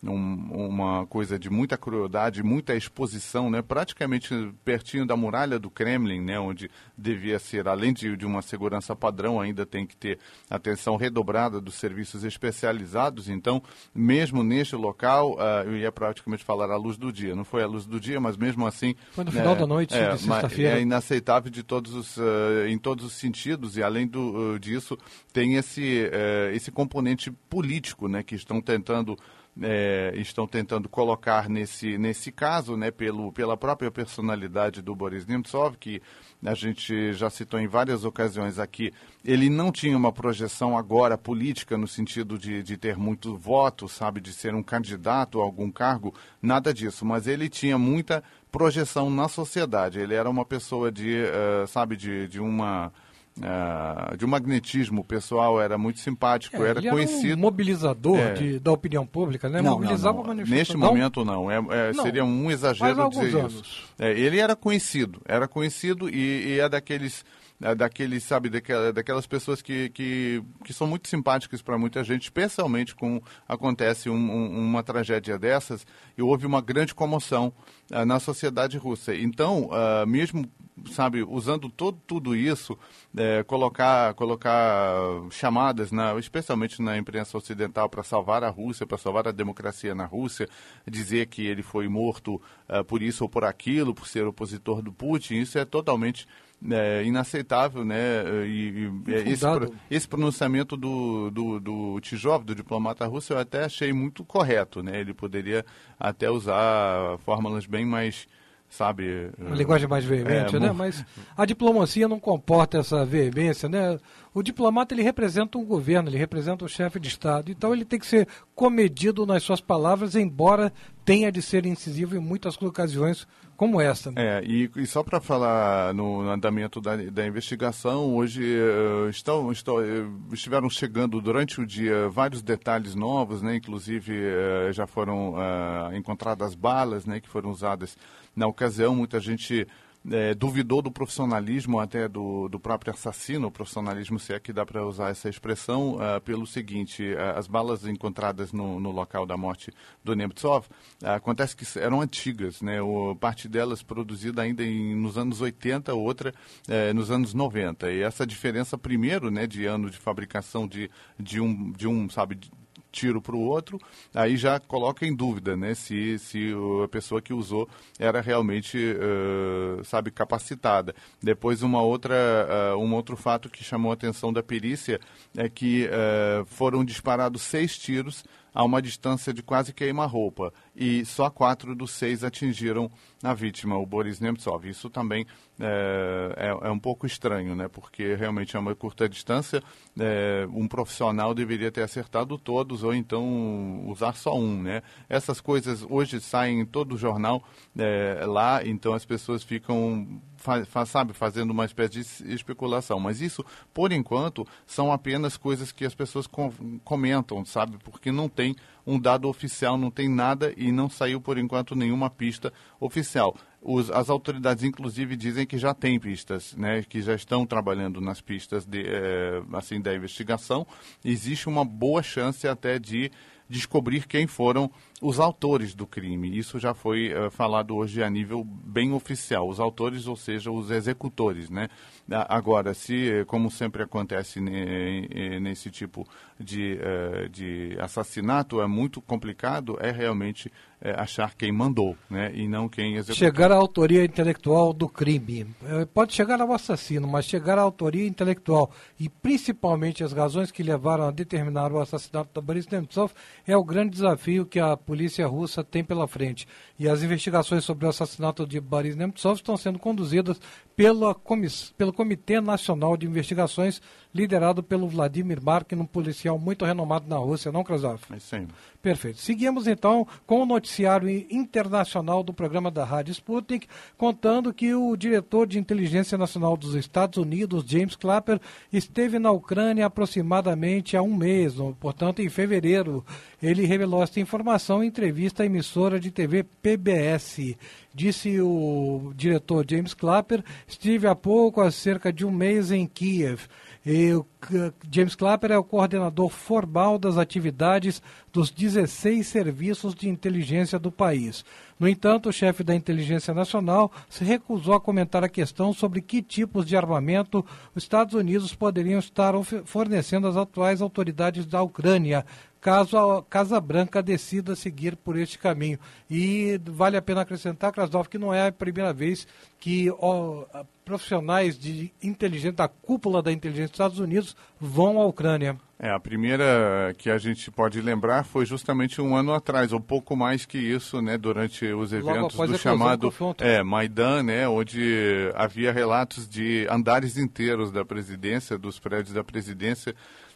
Um, uma coisa de muita crueldade, muita exposição, né, praticamente pertinho da muralha do Kremlin, né, onde devia ser, além de, de uma segurança padrão, ainda tem que ter atenção redobrada dos serviços especializados. Então, mesmo neste local, uh, eu ia praticamente falar à luz do dia. Não foi à luz do dia, mas mesmo assim... Foi no final é, da noite é, de sexta-feira. É inaceitável de todos os, uh, em todos os sentidos, e além do, uh, disso, tem esse, uh, esse componente político, né, que estão tentando... É, estão tentando colocar nesse, nesse caso, né, pelo, pela própria personalidade do Boris Nemtsov, que a gente já citou em várias ocasiões aqui. Ele não tinha uma projeção agora política no sentido de, de ter muito voto, sabe, de ser um candidato a algum cargo, nada disso, mas ele tinha muita projeção na sociedade. Ele era uma pessoa de, uh, sabe, de, de uma... Uh, de um magnetismo pessoal, era muito simpático, é, era ele conhecido. Era um mobilizador é. de, da opinião pública, né? Não, Mobilizava não, não. manifestação. Neste momento não, é, é, não, seria um exagero faz dizer alguns isso. Anos. É, ele era conhecido, era conhecido e, e é daqueles, é daqueles, sabe, daquelas, daquelas pessoas que, que, que são muito simpáticas para muita gente, especialmente quando acontece um, um, uma tragédia dessas e houve uma grande comoção uh, na sociedade russa. Então, uh, mesmo, sabe, usando todo, tudo isso, é, colocar, colocar chamadas, na, especialmente na imprensa ocidental, para salvar a Rússia, para salvar a democracia na Rússia, dizer que ele foi morto uh, por isso ou por aquilo, por ser opositor do Putin, isso é totalmente é, inaceitável, né? E, e esse, esse pronunciamento do, do, do Tijov, do diplomata russo, eu até achei muito correto, né? Ele poderia até usar fórmulas bem mais... sabe... Uma linguagem mais veemente, é, né? Mas a diplomacia não comporta essa veemência, né? O diplomata, ele representa um governo, ele representa o chefe de Estado, então ele tem que ser comedido nas suas palavras, embora tenha de ser incisivo em muitas ocasiões como essa. Né? É, e, e só para falar no, no andamento da, da investigação, hoje uh, estão, estão, uh, estiveram chegando durante o dia vários detalhes novos, né? Inclusive uh, já foram uh, encontradas balas, né, que foram usadas na ocasião. Muita gente é, duvidou do profissionalismo até do, do próprio assassino, o profissionalismo, se é que dá para usar essa expressão, uh, pelo seguinte: uh, as balas encontradas no, no local da morte do Nemtsov, uh, acontece que eram antigas, né? O, parte delas produzida ainda em, nos anos oitenta, outra uh, nos anos noventa. E essa diferença, primeiro, né, de ano de fabricação de, de, um, de um, sabe... De, tiro para o outro, aí já coloca em dúvida, né, se, se a pessoa que usou era realmente, uh, sabe, capacitada. Depois, uma outra, uh, um outro fato que chamou a atenção da perícia é que uh, foram disparados seis tiros a uma distância de quase queima-roupa, e só quatro dos seis atingiram a vítima, o Boris Nemtsov. Isso também é, é, é um pouco estranho, né? Porque realmente é uma curta distância, é, um profissional deveria ter acertado todos, ou então usar só um, né? Essas coisas hoje saem em todo o jornal é, lá, então as pessoas ficam... Faz, faz, sabe, fazendo uma espécie de especulação. Mas isso, por enquanto, são apenas coisas que as pessoas com, comentam, sabe? Porque não tem um dado oficial, não tem nada e não saiu, por enquanto, nenhuma pista oficial. Os, as autoridades, inclusive, dizem que já tem pistas, né? Que já estão trabalhando nas pistas de, é, assim, da investigação. Existe uma boa chance até de descobrir quem foram os autores do crime. Isso já foi uh, falado hoje a nível bem oficial. Os autores, ou seja, os executores, né? Agora, se, como sempre acontece nesse tipo de, uh, de assassinato, é muito complicado, é realmente uh, achar quem mandou, né? E não quem executou. Chegar à autoria intelectual do crime. Pode chegar ao assassino, mas chegar à autoria intelectual e principalmente as razões que levaram a determinar o assassinato da Boris Nemtsov é o grande desafio que a polícia russa tem pela frente. E as investigações sobre o assassinato de Boris Nemtsov estão sendo conduzidas pela comiss... pelo Comitê Nacional de Investigações, liderado pelo Vladimir Markin, um policial muito renomado na Rússia, não, Krasov? É sim. Perfeito. Seguimos então com o noticiário internacional do programa da Rádio Sputnik, contando que o diretor de Inteligência Nacional dos Estados Unidos, James Clapper, esteve na Ucrânia aproximadamente há um mês, portanto em fevereiro. Ele revelou esta informação em entrevista à emissora de T V P B S. Disse o diretor James Clapper, estive há pouco, há cerca de um mês, em Kiev. E o James Clapper é o coordenador formal das atividades dos dezesseis serviços de inteligência do país. No entanto, o chefe da Inteligência Nacional se recusou a comentar a questão sobre que tipos de armamento os Estados Unidos poderiam estar fornecendo às atuais autoridades da Ucrânia, caso a Casa Branca decida seguir por este caminho. E vale a pena acrescentar, Krasnov, que não é a primeira vez que ó, profissionais de inteligência, da cúpula da inteligência dos Estados Unidos vão à Ucrânia. É, a primeira que a gente pode lembrar foi justamente um ano atrás, ou pouco mais que isso, né, durante os eventos do chamado é, Maidan, né, onde havia relatos de andares inteiros da presidência, dos prédios da presidência,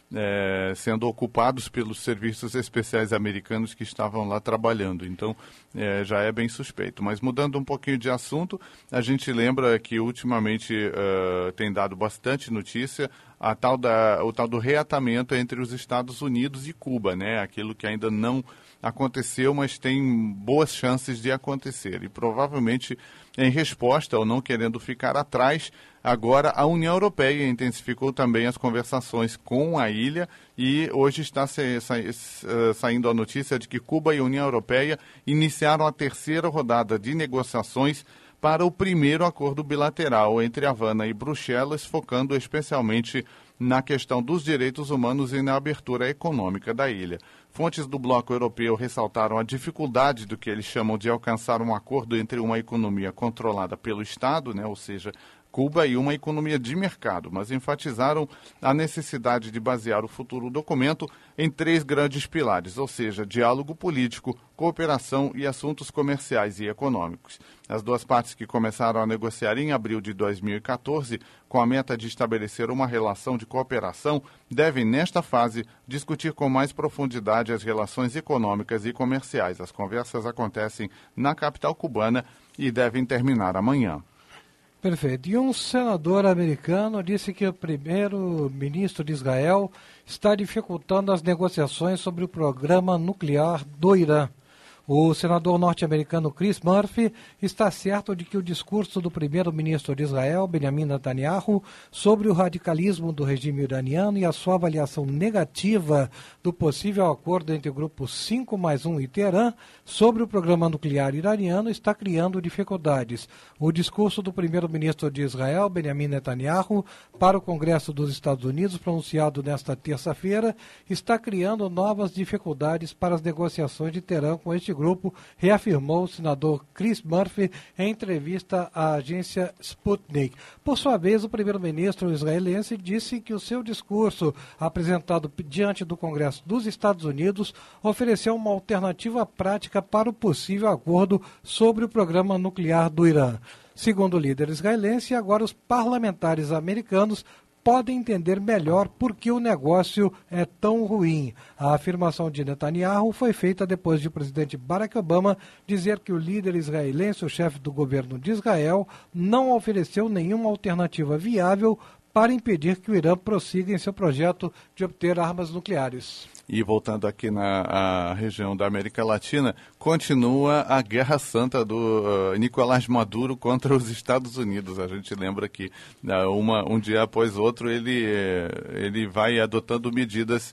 É, sendo ocupados pelos serviços especiais americanos que estavam lá trabalhando. Então, é, já é bem suspeito. Mas mudando um pouquinho de assunto, a gente lembra que ultimamente uh, tem dado bastante notícia a tal da, o tal do reatamento entre os Estados Unidos e Cuba, né? Aquilo que ainda não aconteceu, mas tem boas chances de acontecer. E provavelmente, em resposta, ou não querendo ficar atrás, agora a União Europeia intensificou também as conversações com a ilha e hoje está se, sa, saindo a notícia de que Cuba e a União Europeia iniciaram a terceira rodada de negociações para o primeiro acordo bilateral entre Havana e Bruxelas, focando especialmente na questão dos direitos humanos e na abertura econômica da ilha. Fontes do bloco europeu ressaltaram a dificuldade do que eles chamam de alcançar um acordo entre uma economia controlada pelo Estado, né, ou seja, Cuba, e uma economia de mercado, mas enfatizaram a necessidade de basear o futuro documento em três grandes pilares, ou seja, diálogo político, cooperação e assuntos comerciais e econômicos. As duas partes, que começaram a negociar em abril de dois mil e quatorze, com a meta de estabelecer uma relação de cooperação, devem, nesta fase, discutir com mais profundidade as relações econômicas e comerciais. As conversas acontecem na capital cubana e devem terminar amanhã. Perfeito. E um senador americano disse que o primeiro-ministro de Israel está dificultando as negociações sobre o programa nuclear do Irã. O senador norte-americano Chris Murphy está certo de que o discurso do primeiro-ministro de Israel, Benjamin Netanyahu, sobre o radicalismo do regime iraniano e a sua avaliação negativa do possível acordo entre o grupo cinco mais um e Teherã sobre o programa nuclear iraniano está criando dificuldades. O discurso do primeiro-ministro de Israel, Benjamin Netanyahu, para o Congresso dos Estados Unidos, pronunciado nesta terça-feira, está criando novas dificuldades para as negociações de Teherã com este grupo, reafirmou o senador Chris Murphy em entrevista à agência Sputnik. Por sua vez, o primeiro-ministro israelense disse que o seu discurso, apresentado diante do Congresso dos Estados Unidos, ofereceu uma alternativa prática para o possível acordo sobre o programa nuclear do Irã. Segundo o líder israelense, agora os parlamentares americanos podem entender melhor por que o negócio é tão ruim. A afirmação de Netanyahu foi feita depois de o presidente Barack Obama dizer que o líder israelense, o chefe do governo de Israel, não ofereceu nenhuma alternativa viável para impedir que o Irã prossiga em seu projeto de obter armas nucleares. E voltando aqui na a região da América Latina, continua a Guerra Santa do uh, Nicolás Maduro contra os Estados Unidos. A gente lembra que uh, uma, um dia após outro ele, ele vai adotando medidas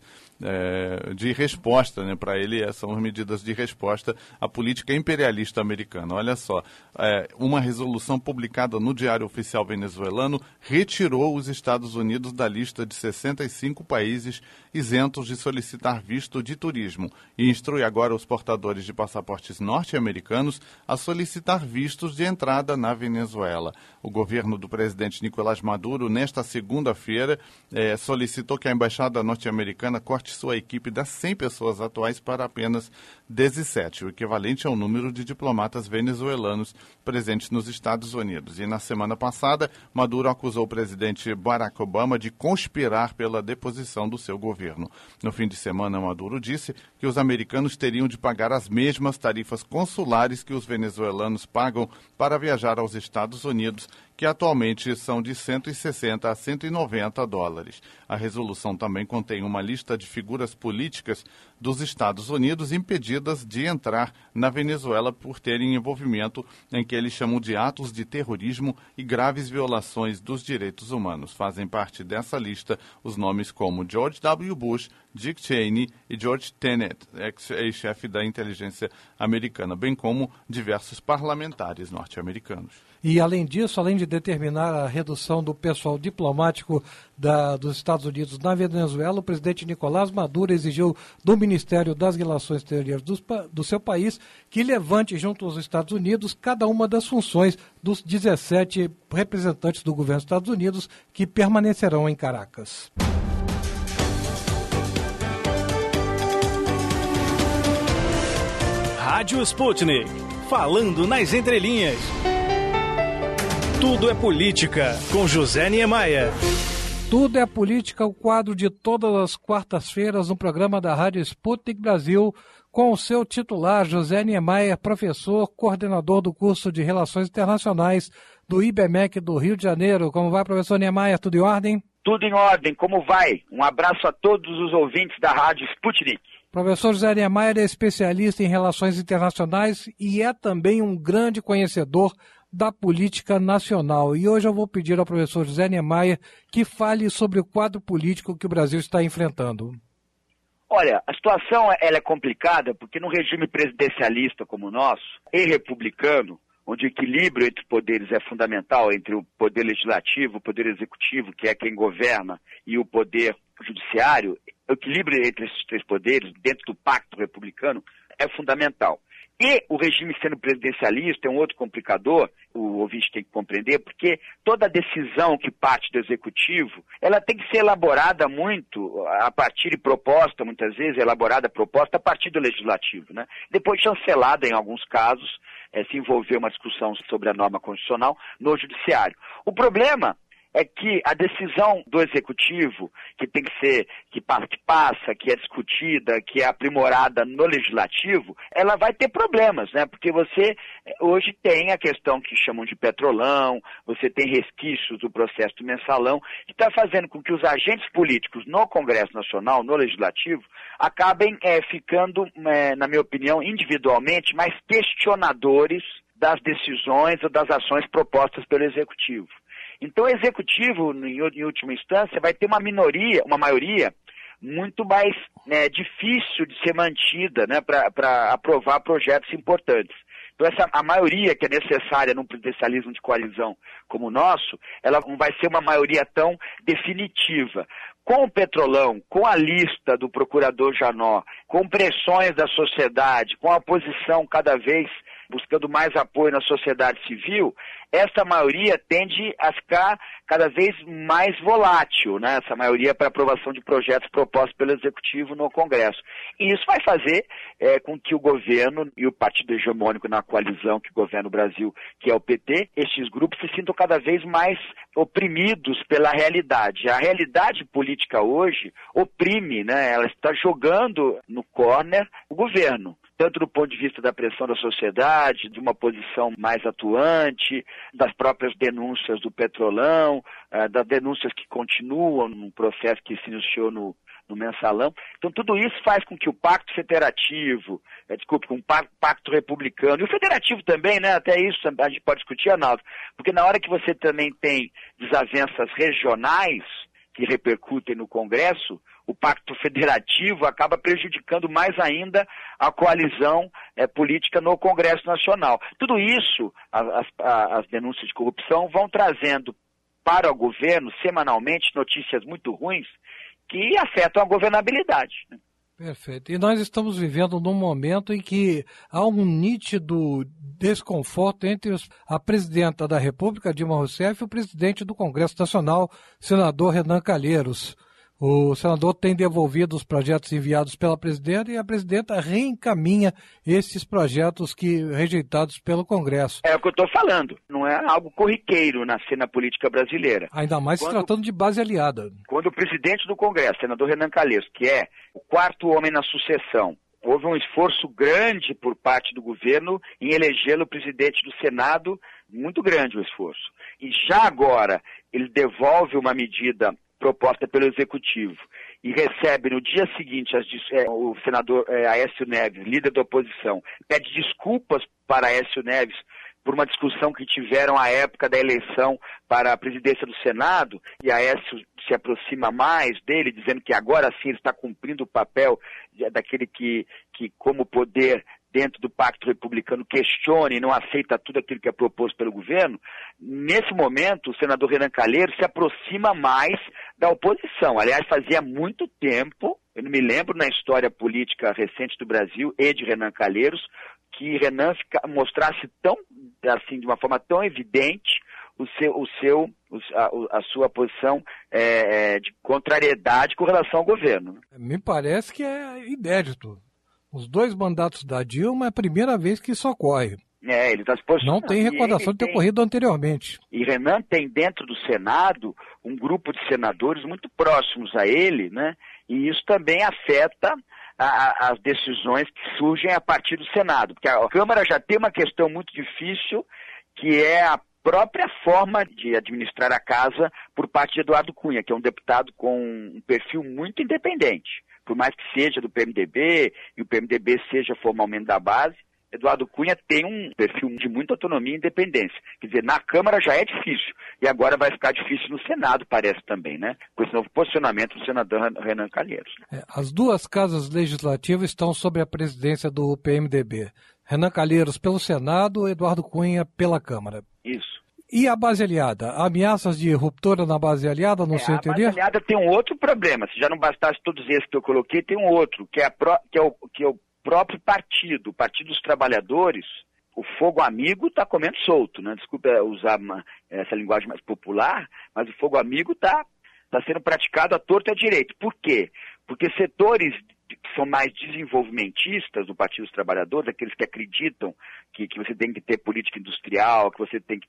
É, de resposta, né? Para ele são medidas de resposta à política imperialista americana. Olha só, é, uma resolução publicada no Diário Oficial venezuelano retirou os Estados Unidos da lista de sessenta e cinco países isentos de solicitar visto de turismo e instrui agora os portadores de passaportes norte-americanos a solicitar vistos de entrada na Venezuela. O governo do presidente Nicolás Maduro, nesta segunda-feira, é, solicitou que a embaixada norte-americana corte sua equipe das cem pessoas atuais para apenas dezessete, o equivalente ao número de diplomatas venezuelanos presentes nos Estados Unidos. E na semana passada, Maduro acusou o presidente Barack Obama de conspirar pela deposição do seu governo. No fim de semana, Maduro disse que os americanos teriam de pagar as mesmas tarifas consulares que os venezuelanos pagam para viajar aos Estados Unidos, que atualmente são de cento e sessenta a cento e noventa dólares. A resolução também contém uma lista de figuras políticas dos Estados Unidos impedidas de entrar na Venezuela por terem envolvimento em que eles chamam de atos de terrorismo e graves violações dos direitos humanos. Fazem parte dessa lista os nomes como George W. Bush, Dick Cheney e George Tenet, ex-chefe da inteligência americana, bem como diversos parlamentares norte-americanos. E, além disso, além de determinar a redução do pessoal diplomático da, dos Estados Unidos na Venezuela, o presidente Nicolás Maduro exigiu do Ministério das Relações Exteriores do, do seu país que levante junto aos Estados Unidos cada uma das funções dos dezessete representantes do governo dos Estados Unidos que permanecerão em Caracas. Rádio Sputnik, falando nas entrelinhas. Tudo é política, com José Niemeyer. Tudo é política, o quadro de todas as quartas-feiras no programa da Rádio Sputnik Brasil, com o seu titular, José Niemeyer, professor, coordenador do curso de Relações Internacionais do I B M E C do Rio de Janeiro. Como vai, professor Niemeyer? Tudo em ordem? Tudo em ordem, como vai? Um abraço a todos os ouvintes da Rádio Sputnik. Professor José Niemeyer é especialista em relações internacionais e é também um grande conhecedor da política nacional. E hoje eu vou pedir ao professor José Niemeyer que fale sobre o quadro político que o Brasil está enfrentando. Olha, a situação ela é complicada porque num regime presidencialista como o nosso, e republicano, onde o equilíbrio entre poderes é fundamental, entre o poder legislativo, o poder executivo, que é quem governa, e o poder judiciário, o equilíbrio entre esses três poderes, dentro do pacto republicano, é fundamental. E o regime sendo presidencialista é um outro complicador, o ouvinte tem que compreender, porque toda decisão que parte do executivo, ela tem que ser elaborada muito a partir de proposta, muitas vezes elaborada proposta a partir do legislativo, né? Depois chancelada em alguns casos, é, se envolver uma discussão sobre a norma constitucional no judiciário. O problema é que a decisão do executivo, que tem que ser, que passa, que é discutida, que é aprimorada no legislativo, ela vai ter problemas, né? Porque você hoje tem a questão que chamam de petrolão, você tem resquícios do processo do mensalão, que está fazendo com que os agentes políticos no Congresso Nacional, no legislativo, acabem é, ficando, é, na minha opinião, individualmente, mais questionadores das decisões ou das ações propostas pelo executivo. Então o executivo, em, em última instância, vai ter uma minoria, uma maioria muito mais né, difícil de ser mantida, né, para aprovar projetos importantes. Então essa, a maioria que é necessária num presidencialismo de coalizão como o nosso, ela não vai ser uma maioria tão definitiva. Com o Petrolão, com a lista do procurador Janot, com pressões da sociedade, com a oposição cada vez buscando mais apoio na sociedade civil, essa maioria tende a ficar cada vez mais volátil, né? Essa maioria para aprovação de projetos propostos pelo Executivo no Congresso. E isso vai fazer é, com que o governo e o partido hegemônico na coalizão que governa o Brasil, que é o P T, estes grupos se sintam cada vez mais oprimidos pela realidade. A realidade política hoje oprime, né? Ela está jogando no corner o governo, tanto do ponto de vista da pressão da sociedade, de uma posição mais atuante, das próprias denúncias do Petrolão, uh, das denúncias que continuam no processo que se iniciou no, no mensalão. Então tudo isso faz com que o pacto federativo, é, desculpe, um pacto republicano, e o federativo também, né, até isso a gente pode discutir, Arnaldo, porque na hora que você também tem desavenças regionais que repercutem no Congresso, o pacto federativo acaba prejudicando mais ainda a coalizão é, política no Congresso Nacional. Tudo isso, as, as denúncias de corrupção vão trazendo para o governo, semanalmente, notícias muito ruins que afetam a governabilidade, né? Perfeito. E nós estamos vivendo num momento em que há um nítido desconforto entre os, a presidenta da República, Dilma Rousseff, e o presidente do Congresso Nacional, senador Renan Calheiros. O senador tem devolvido os projetos enviados pela presidenta e a presidenta reencaminha esses projetos que rejeitados pelo Congresso. É o que eu estou falando. Não é algo corriqueiro na cena política brasileira. Ainda mais quando, se tratando de base aliada. Quando o presidente do Congresso, senador Renan Calheiros, que é o quarto homem na sucessão, houve um esforço grande por parte do governo em elegê-lo presidente do Senado, muito grande o esforço. E já agora ele devolve uma medida proposta pelo Executivo e recebe no dia seguinte as, é, o senador é, Aécio Neves, líder da oposição, pede desculpas para Aécio Neves por uma discussão que tiveram à época da eleição para a presidência do Senado, e Aécio se aproxima mais dele, dizendo que agora sim ele está cumprindo o papel daquele que, que como poder dentro do pacto republicano questione e não aceita tudo aquilo que é proposto pelo governo. Nesse momento, o senador Renan Calheiros se aproxima mais da oposição. Aliás, fazia muito tempo, eu não me lembro na história política recente do Brasil e de Renan Calheiros, que Renan mostrasse tão, assim, de uma forma tão evidente o seu, o seu, a, a sua posição é, de contrariedade com relação ao governo. Me parece que é inédito. Os dois mandatos da Dilma é a primeira vez que isso ocorre. É, ele está se posicionando. Não tem recordação de ter tem... ocorrido anteriormente. E Renan tem dentro do Senado um grupo de senadores muito próximos a ele, né? E isso também afeta a, a, as decisões que surgem a partir do Senado. Porque a Câmara já tem uma questão muito difícil, que é a própria forma de administrar a casa por parte de Eduardo Cunha, que é um deputado com um perfil muito independente. Por mais que seja do P M D B e o P M D B seja formalmente da base, Eduardo Cunha tem um perfil de muita autonomia e independência. Quer dizer, na Câmara já é difícil, e agora vai ficar difícil no Senado, parece também, né? Com esse novo posicionamento do senador Renan Calheiros. É, as duas casas legislativas estão sob a presidência do P M D B. Renan Calheiros pelo Senado, Eduardo Cunha pela Câmara. Isso. E a base aliada? Ameaças de ruptura na base aliada, no é, seu entender? A base aliada tem um outro problema. Se já não bastasse todos esses que eu coloquei, tem um outro, que é, pró, que é, o, que é o próprio partido, o Partido dos Trabalhadores. O fogo amigo está comendo solto, né? Desculpa usar uma, essa linguagem mais popular, mas o fogo amigo está tá sendo praticado à torta e à direita. Por quê? Porque setores que são mais desenvolvimentistas do Partido dos Trabalhadores, aqueles que acreditam que, que você tem que ter política industrial, que você tem que ter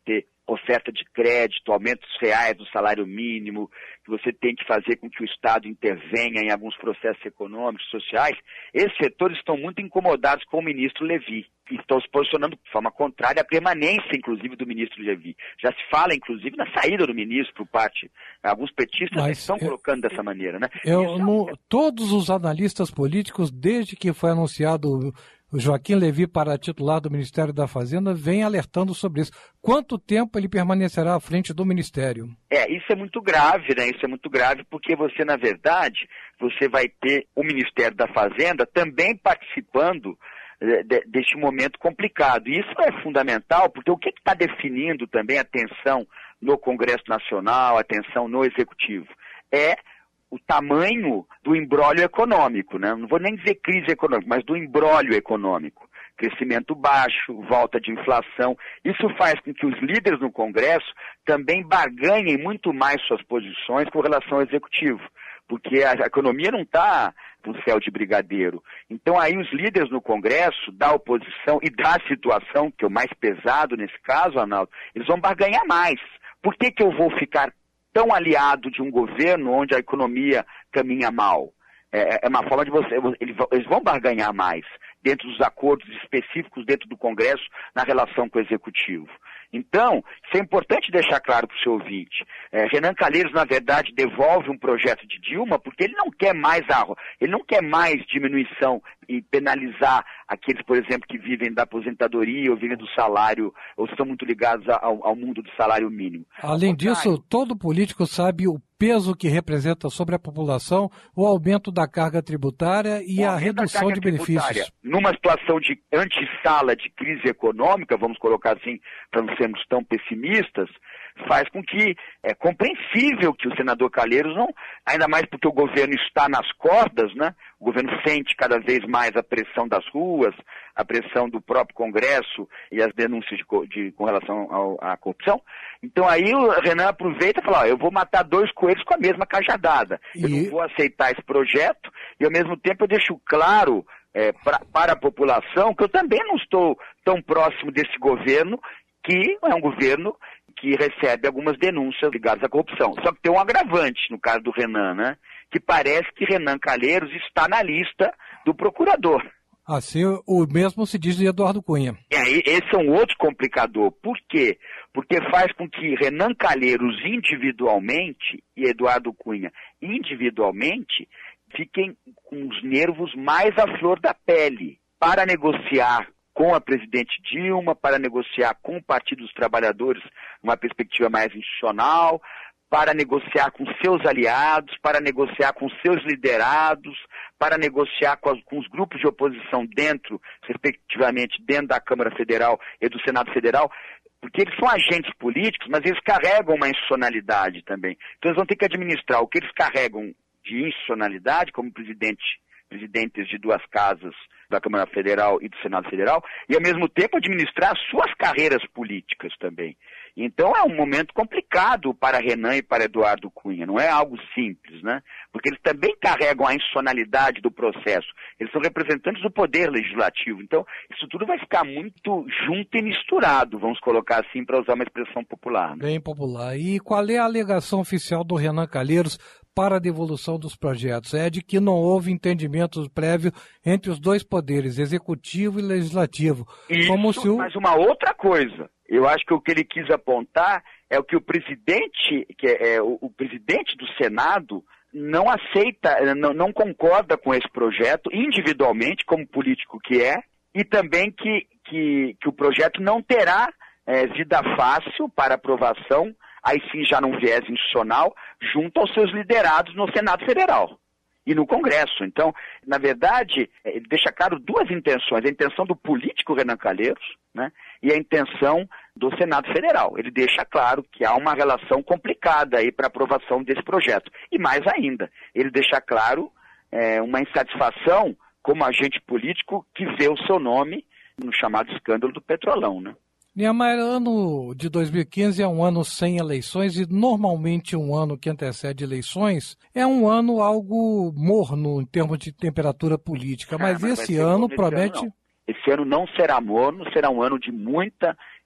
oferta de crédito, aumentos reais do salário mínimo, que você tem que fazer com que o Estado intervenha em alguns processos econômicos, sociais, esses setores estão muito incomodados com o ministro Levi, que estão se posicionando de forma contrária à permanência, inclusive, do ministro Levi. Já se fala, inclusive, na saída do ministro por parte, alguns petistas Mas estão eu, colocando dessa maneira, né? Eu, no, todos os analistas políticos, desde que foi anunciado o Joaquim Levi para titular do Ministério da Fazenda, vem alertando sobre isso. Quanto tempo ele permanecerá à frente do Ministério? É, isso é muito grave, né? Isso é muito grave porque você, na verdade, você vai ter o Ministério da Fazenda também participando de, de, deste momento complicado. E isso é fundamental porque o que está definindo também a tensão no Congresso Nacional, a tensão no Executivo, é o tamanho do imbróglio econômico, né? Não vou nem dizer crise econômica, mas do imbróglio econômico. Crescimento baixo, volta de inflação. Isso faz com que os líderes no Congresso também barganhem muito mais suas posições com relação ao Executivo, porque a economia não está no céu de brigadeiro. Então aí os líderes no Congresso, da oposição e da situação, que é o mais pesado nesse caso, Arnaldo, eles vão barganhar mais. Por que que eu vou ficar tão aliado de um governo onde a economia caminha mal? É, é uma forma de você, eles vão barganhar mais dentro dos acordos específicos dentro do Congresso na relação com o Executivo. Então, isso é importante deixar claro para o seu ouvinte. É, Renan Calheiros, na verdade, devolve um projeto de Dilma porque ele não quer mais arro, ele não quer mais diminuição e penalizar aqueles, por exemplo, que vivem da aposentadoria ou vivem do salário, ou estão muito ligados ao, ao mundo do salário mínimo. Além disso, todo político sabe o peso que representa sobre a população o aumento da carga tributária e a redução de benefícios. Numa situação de antessala de crise econômica, vamos colocar assim, para não sermos tão pessimistas, faz com que é compreensível que o senador Calheiros não, ainda mais porque o governo está nas cordas, né? O governo sente cada vez mais a pressão das ruas, a pressão do próprio Congresso e as denúncias de, de, com relação ao, à corrupção. Então aí o Renan aproveita e fala, ó, eu vou matar dois coelhos com a mesma cajadada. E... Eu não vou aceitar esse projeto e ao mesmo tempo eu deixo claro é, pra, para a população que eu também não estou tão próximo desse governo, que é um governo que recebe algumas denúncias ligadas à corrupção. Só que tem um agravante no caso do Renan, né? Que parece que Renan Calheiros está na lista do procurador. Assim, o mesmo se diz de Eduardo Cunha. E aí, esse é um outro complicador. Por quê? Porque faz com que Renan Calheiros individualmente e Eduardo Cunha individualmente fiquem com os nervos mais à flor da pele para negociar com a presidente Dilma, para negociar com o Partido dos Trabalhadores numa perspectiva mais institucional, para negociar com seus aliados, para negociar com seus liderados, para negociar com, as, com os grupos de oposição dentro, respectivamente, dentro da Câmara Federal e do Senado Federal, porque eles são agentes políticos, mas eles carregam uma institucionalidade também. Então eles vão ter que administrar o que eles carregam de institucionalidade, como presidente, presidentes de duas casas da Câmara Federal e do Senado Federal, e ao mesmo tempo administrar suas carreiras políticas também. Então é um momento complicado para Renan e para Eduardo Cunha, não é algo simples, né? Porque eles também carregam a institucionalidade do processo, eles são representantes do poder legislativo, então isso tudo vai ficar muito junto e misturado, vamos colocar assim para usar uma expressão popular. Né? Bem popular. E qual é a alegação oficial do Renan Calheiros para a devolução dos projetos? É de que não houve entendimento prévio entre os dois poderes, executivo e legislativo. Isso, como se o... mas uma outra coisa, eu acho que o que ele quis apontar é o que o presidente, que é, é o, o presidente do Senado, não aceita, não, não concorda com esse projeto individualmente, como político que é, e também que, que, que o projeto não terá é, vida fácil para aprovação, aí sim já num viés institucional, junto aos seus liderados no Senado Federal e no Congresso. Então, na verdade, ele deixa claro duas intenções, a intenção do político Renan Calheiros, né, e a intenção do Senado Federal. Ele deixa claro que há uma relação complicada aí para a aprovação desse projeto. E mais ainda, ele deixa claro é, uma insatisfação como agente político que vê o seu nome no chamado escândalo do Petrolão, né? Niemeyer, ano de dois mil e quinze é um ano sem eleições e normalmente um ano que antecede eleições é um ano algo morno em termos de temperatura política, mas, ah, mas esse ano promete... Ano, esse ano não será morno, será um ano de muita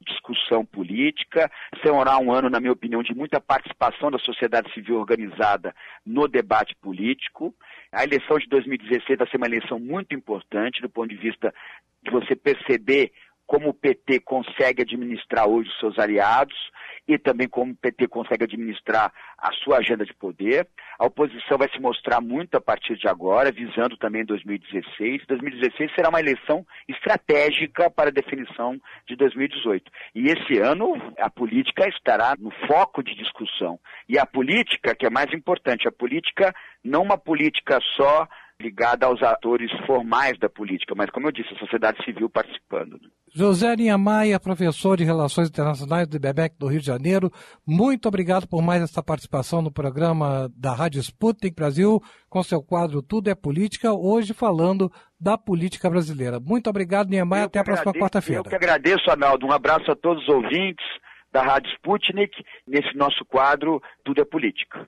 discussão política. Será um ano, na minha opinião, de muita participação da sociedade civil organizada no debate político. A eleição de dois mil e dezesseis vai ser uma eleição muito importante do ponto de vista de você perceber como o P T consegue administrar hoje os seus aliados e também como o P T consegue administrar a sua agenda de poder. A oposição vai se mostrar muito a partir de agora, visando também dois mil e dezesseis. dois mil e dezesseis será uma eleição estratégica para a definição de dois mil e dezoito. E esse ano a política estará no foco de discussão. E a política, que é mais importante, a política, não uma política só ligada aos atores formais da política, mas, como eu disse, a sociedade civil participando. José Niemeyer, professor de Relações Internacionais do I B M E C do Rio de Janeiro, muito obrigado por mais essa participação no programa da Rádio Sputnik Brasil, com seu quadro Tudo é Política, hoje falando da política brasileira. Muito obrigado, Niemeyer, até a próxima quarta-feira. Eu que agradeço, Arnaldo. Um abraço a todos os ouvintes da Rádio Sputnik, nesse nosso quadro Tudo é Política.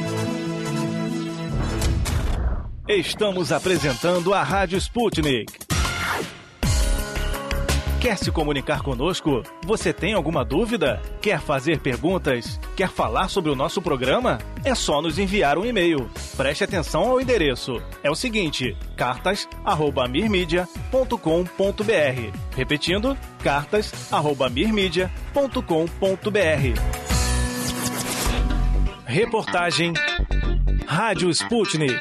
Estamos apresentando a Rádio Sputnik. Quer se comunicar conosco? Você tem alguma dúvida? Quer fazer perguntas? Quer falar sobre o nosso programa? É só nos enviar um e-mail. Preste atenção ao endereço. É o seguinte, cartas arroba mirmedia ponto com ponto br. Repetindo, cartas arroba mirmedia ponto com ponto br. Reportagem Rádio Sputnik.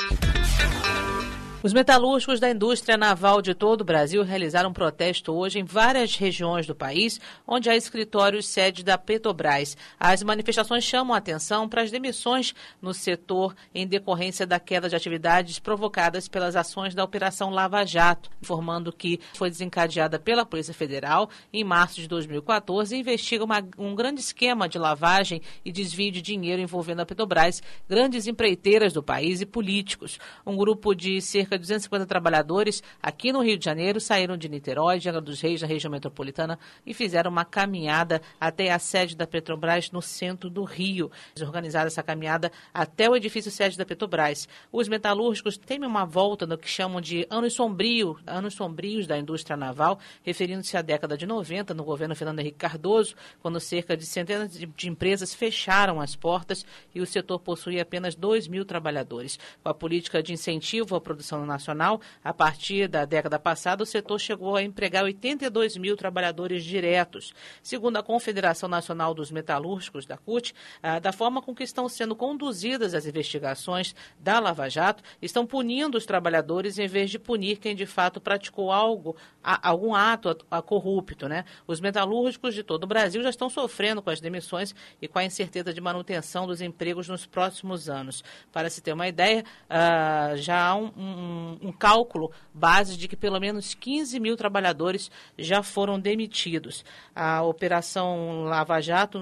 Os metalúrgicos da indústria naval de todo o Brasil realizaram um protesto hoje em várias regiões do país, onde há escritórios sede da Petrobras. As manifestações chamam a atenção para as demissões no setor em decorrência da queda de atividades provocadas pelas ações da Operação Lava Jato, informando que foi desencadeada pela Polícia Federal em março de dois mil e quatorze e investiga uma, um grande esquema de lavagem e desvio de dinheiro envolvendo a Petrobras, grandes empreiteiras do país e políticos. Um grupo de cerca de duzentos e cinquenta trabalhadores aqui no Rio de Janeiro saíram de Niterói, de Angra dos Reis, na região metropolitana, e fizeram uma caminhada até a sede da Petrobras no centro do Rio. Eles organizaram essa caminhada até o edifício sede da Petrobras. Os metalúrgicos temem uma volta no que chamam de anos sombrios, anos sombrios da indústria naval, referindo-se à década de noventa, no governo Fernando Henrique Cardoso, quando cerca de centenas de, de empresas fecharam as portas e o setor possuía apenas dois mil trabalhadores. Com a política de incentivo à produção nacional, a partir da década passada, o setor chegou a empregar oitenta e dois mil trabalhadores diretos. Segundo a Confederação Nacional dos Metalúrgicos, da C U T, ah, da forma com que estão sendo conduzidas as investigações da Lava Jato, estão punindo os trabalhadores em vez de punir quem de fato praticou algo, a, algum ato a, a corrupto, né? Os metalúrgicos de todo o Brasil já estão sofrendo com as demissões e com a incerteza de manutenção dos empregos nos próximos anos. Para se ter uma ideia, ah, já há um, um Um, um cálculo base de que pelo menos quinze mil trabalhadores já foram demitidos. A Operação Lava Jato,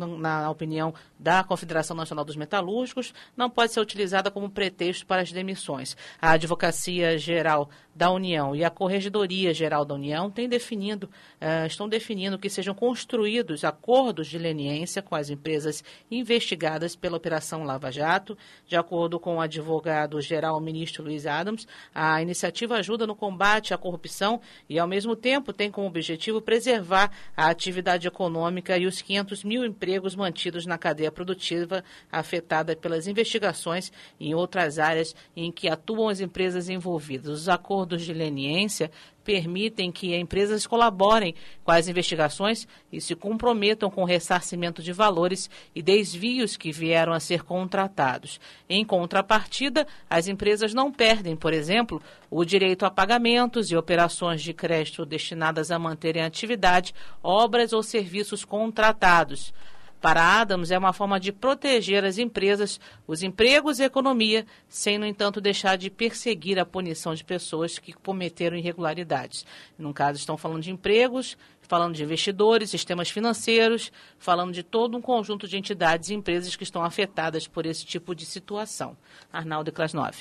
na opinião da Confederação Nacional dos Metalúrgicos, não pode ser utilizada como pretexto para as demissões. A Advocacia Geral da União e a Corregedoria Geral da União têm definido, uh, estão definindo que sejam construídos acordos de leniência com as empresas investigadas pela Operação Lava Jato. De acordo com o advogado-geral ministro Luiz Adams, a iniciativa ajuda no combate à corrupção e, ao mesmo tempo, tem como objetivo preservar a atividade econômica e os quinhentos mil empregos mantidos na cadeia produtiva afetada pelas investigações em outras áreas em que atuam as empresas envolvidas. Os acordos de leniência permitem que empresas colaborem com as investigações e se comprometam com o ressarcimento de valores e desvios que vieram a ser contratados. Em contrapartida, as empresas não perdem, por exemplo, o direito a pagamentos e operações de crédito destinadas a manterem a atividade, obras ou serviços contratados. Para Adams, é uma forma de proteger as empresas, os empregos e a economia, sem, no entanto, deixar de perseguir a punição de pessoas que cometeram irregularidades. No caso, estão falando de empregos, falando de investidores, sistemas financeiros, falando de todo um conjunto de entidades e empresas que estão afetadas por esse tipo de situação. Arnaldo Krasnov.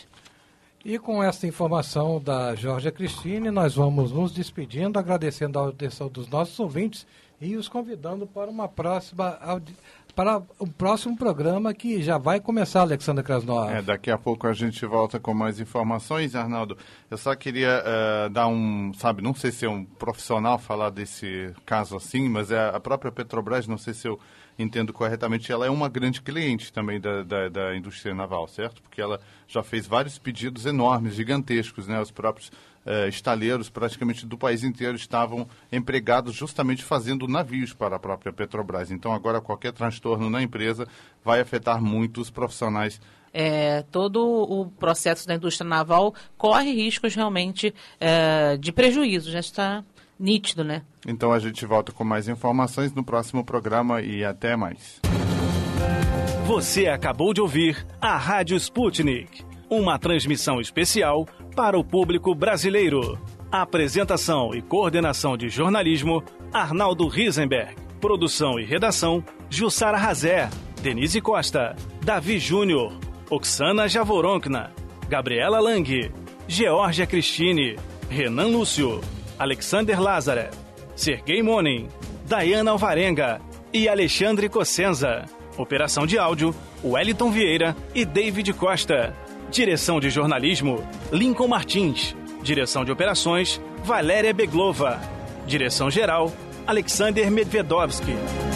E com essa informação da Georgia Cristine, nós vamos nos despedindo, agradecendo a atenção dos nossos ouvintes e os convidando para uma próxima para o próximo programa que já vai começar, Alexandre Krasnov. É, daqui a pouco a gente volta com mais informações, Arnaldo. Eu só queria uh, dar um, sabe, não sei se é um profissional falar desse caso assim, mas é a própria Petrobras, não sei se eu entendo corretamente, ela é uma grande cliente também da, da, da indústria naval, certo? Porque ela já fez vários pedidos enormes, gigantescos, né? Os próprios uh, estaleiros praticamente do país inteiro estavam empregados justamente fazendo navios para a própria Petrobras. Então agora qualquer transtorno na empresa vai afetar muito os profissionais. É, todo o processo da indústria naval corre riscos realmente é, de prejuízos, já está nítido, né? Então a gente volta com mais informações no próximo programa e até mais. Você acabou de ouvir a Rádio Sputnik, uma transmissão especial para o público brasileiro. Apresentação e coordenação de jornalismo, Arnaldo Risenberg. Produção e redação, Jussara Razé, Denise Costa, Davi Júnior, Oksana Javoronkna, Gabriela Lang, Georgia Cristine, Renan Lúcio, Alexander Lazarev, Sergei Monin, Dayana Alvarenga e Alexandre Cossenza. Operação de áudio, Wellington Vieira e David Costa. Direção de jornalismo, Lincoln Martins. Direção de operações, Valéria Beglova. Direção geral, Alexander Medvedovski.